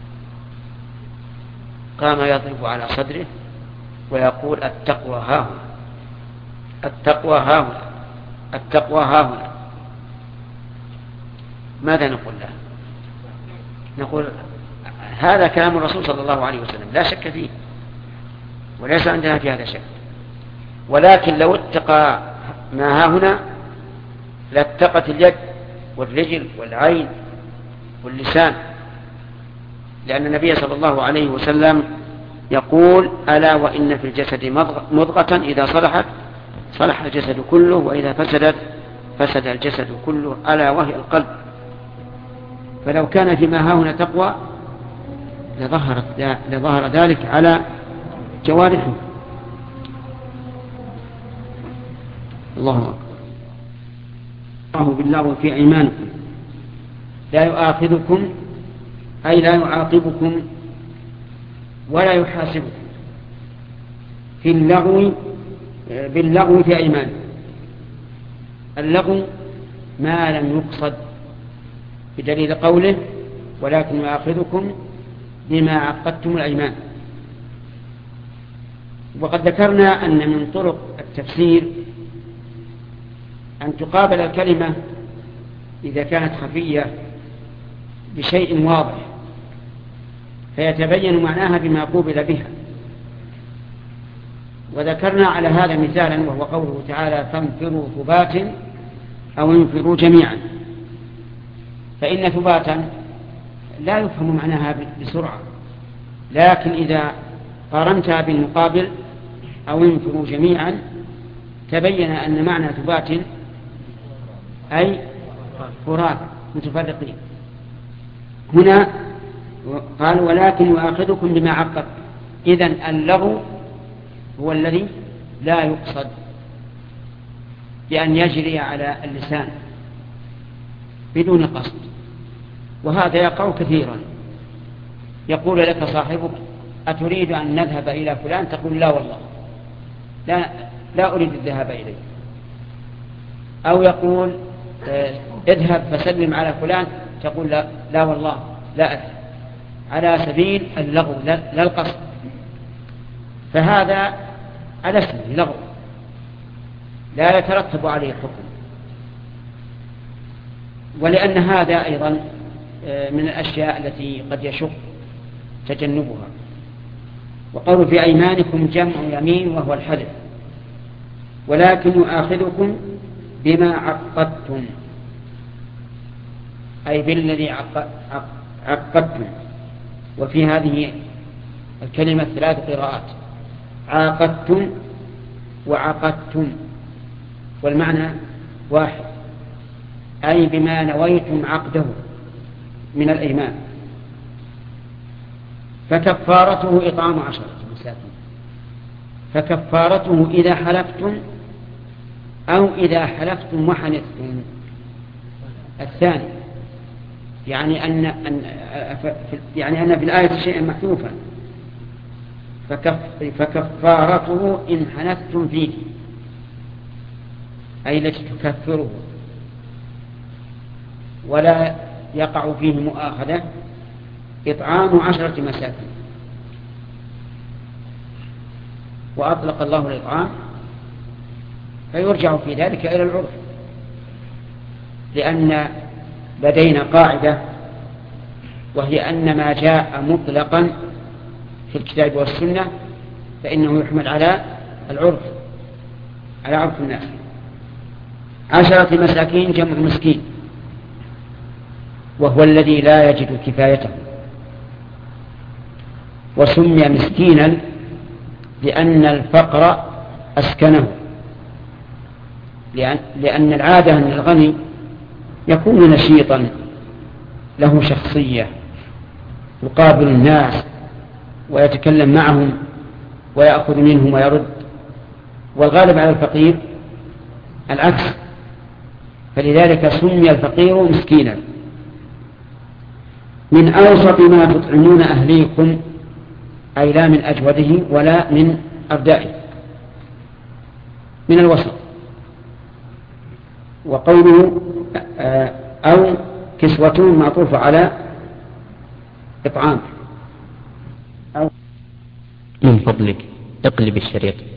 قام يضرب على صدره ويقول التقوى هاهنا، التقوى هاهنا، التقوى هاهنا، ماذا نقول له؟ نقول هذا كلام الرسول صلى الله عليه وسلم لا شك فيه، وليس عندنا في هذا شك، ولكن لو اتقى ما هاهنا لاتقت اليد والرجل والعين واللسان، لأن النبي صلى الله عليه وسلم يقول ألا وإن في الجسد مضغة إذا صلحت صلح الجسد كله وإذا فسدت فسد الجسد كله ألا وهي القلب. فلو كان فيما هاهنا تقوى لظهر ذلك على جوارحه. الله أكبر. بالله في أيمانكم لا يؤاخذكم أي لا يعاقبكم ولا يحاسبكم في اللغو باللغو في أيمانكم. اللغو ما لم يقصد بدليل قوله ولكن يؤاخذكم بما عقدتم الأيمان. وقد ذكرنا أن من طرق التفسير أن تقابل الكلمة إذا كانت خفية بشيء واضح فيتبين معناها بما قوبل بها. وذكرنا على هذا مثالا وهو قوله تعالى فانفروا ثبات أو انفروا جميعا، فإن ثباتا لا يفهم معناها بسرعة، لكن إذا قارنتها بالمقابل أو انفروا جميعا تبين أن معنى ثبات أي فراد متفرقين. هنا قال ولكن يؤاخذكم بما عقدتم، إذن اللغو هو الذي لا يقصد بأن يجري على اللسان بدون قصد، وهذا يقع كثيرا. يقول لك صاحبك أتريد أن نذهب إلى فلان؟ تقول لا والله، لا أريد الذهاب إليه. أو يقول اذهب فسلم على فلان، تقول لا والله لا أذهب، على سبيل اللغو لا القصد، فهذا على اسمه لغو لا يترتب عليه حكم. ولأن هذا أيضا من الأشياء التي قد يشق تجنبها. وقالوا في أيمانكم جمع يمين وهو الحلف، ولكن يؤاخذكم بما عقدتم، أي بالذي عقدتم. وفي هذه الكلمة 3 قراءات: عاقدتم وعقدتم، والمعنى واحد، أي بما نويتم عقده من الأيمان. فكفارته إطعام 10 مساكين. فكفارته إذا حلفتم أو إذا حلفتم وحنثتم. الثاني يعني أن في الآية شيئا محذوفا، فكفارته إن حنثتم فيه، أي التي تكفره ولا يقع فيه مؤاخذة، إطعام 10 مساكين. وأطلق الله الإطعام، فيرجع في ذلك إلى العرف، لأن لدينا قاعدة، وهي أن ما جاء مطلقا في الكتاب والسنة فإنه يحمل على العرف، على عرف الناس. 10 مساكين جمع مسكين، وهو الذي لا يجد كفايته. وسمي مسكينا لأن الفقر أسكنه، لأن العادة أن الغني يكون نشيطا له شخصية، يقابل الناس ويتكلم معهم ويأخذ منهم ويرد، والغالب على الفقير العكس، فلذلك سمي الفقير مسكينا. من أوسط ما تطعمون أهليكم، أي لا من أجوده ولا من أردائه، من الوسط. وقوله أو كسوة معطوف على إطعام. من فضلك اقلب الشريط.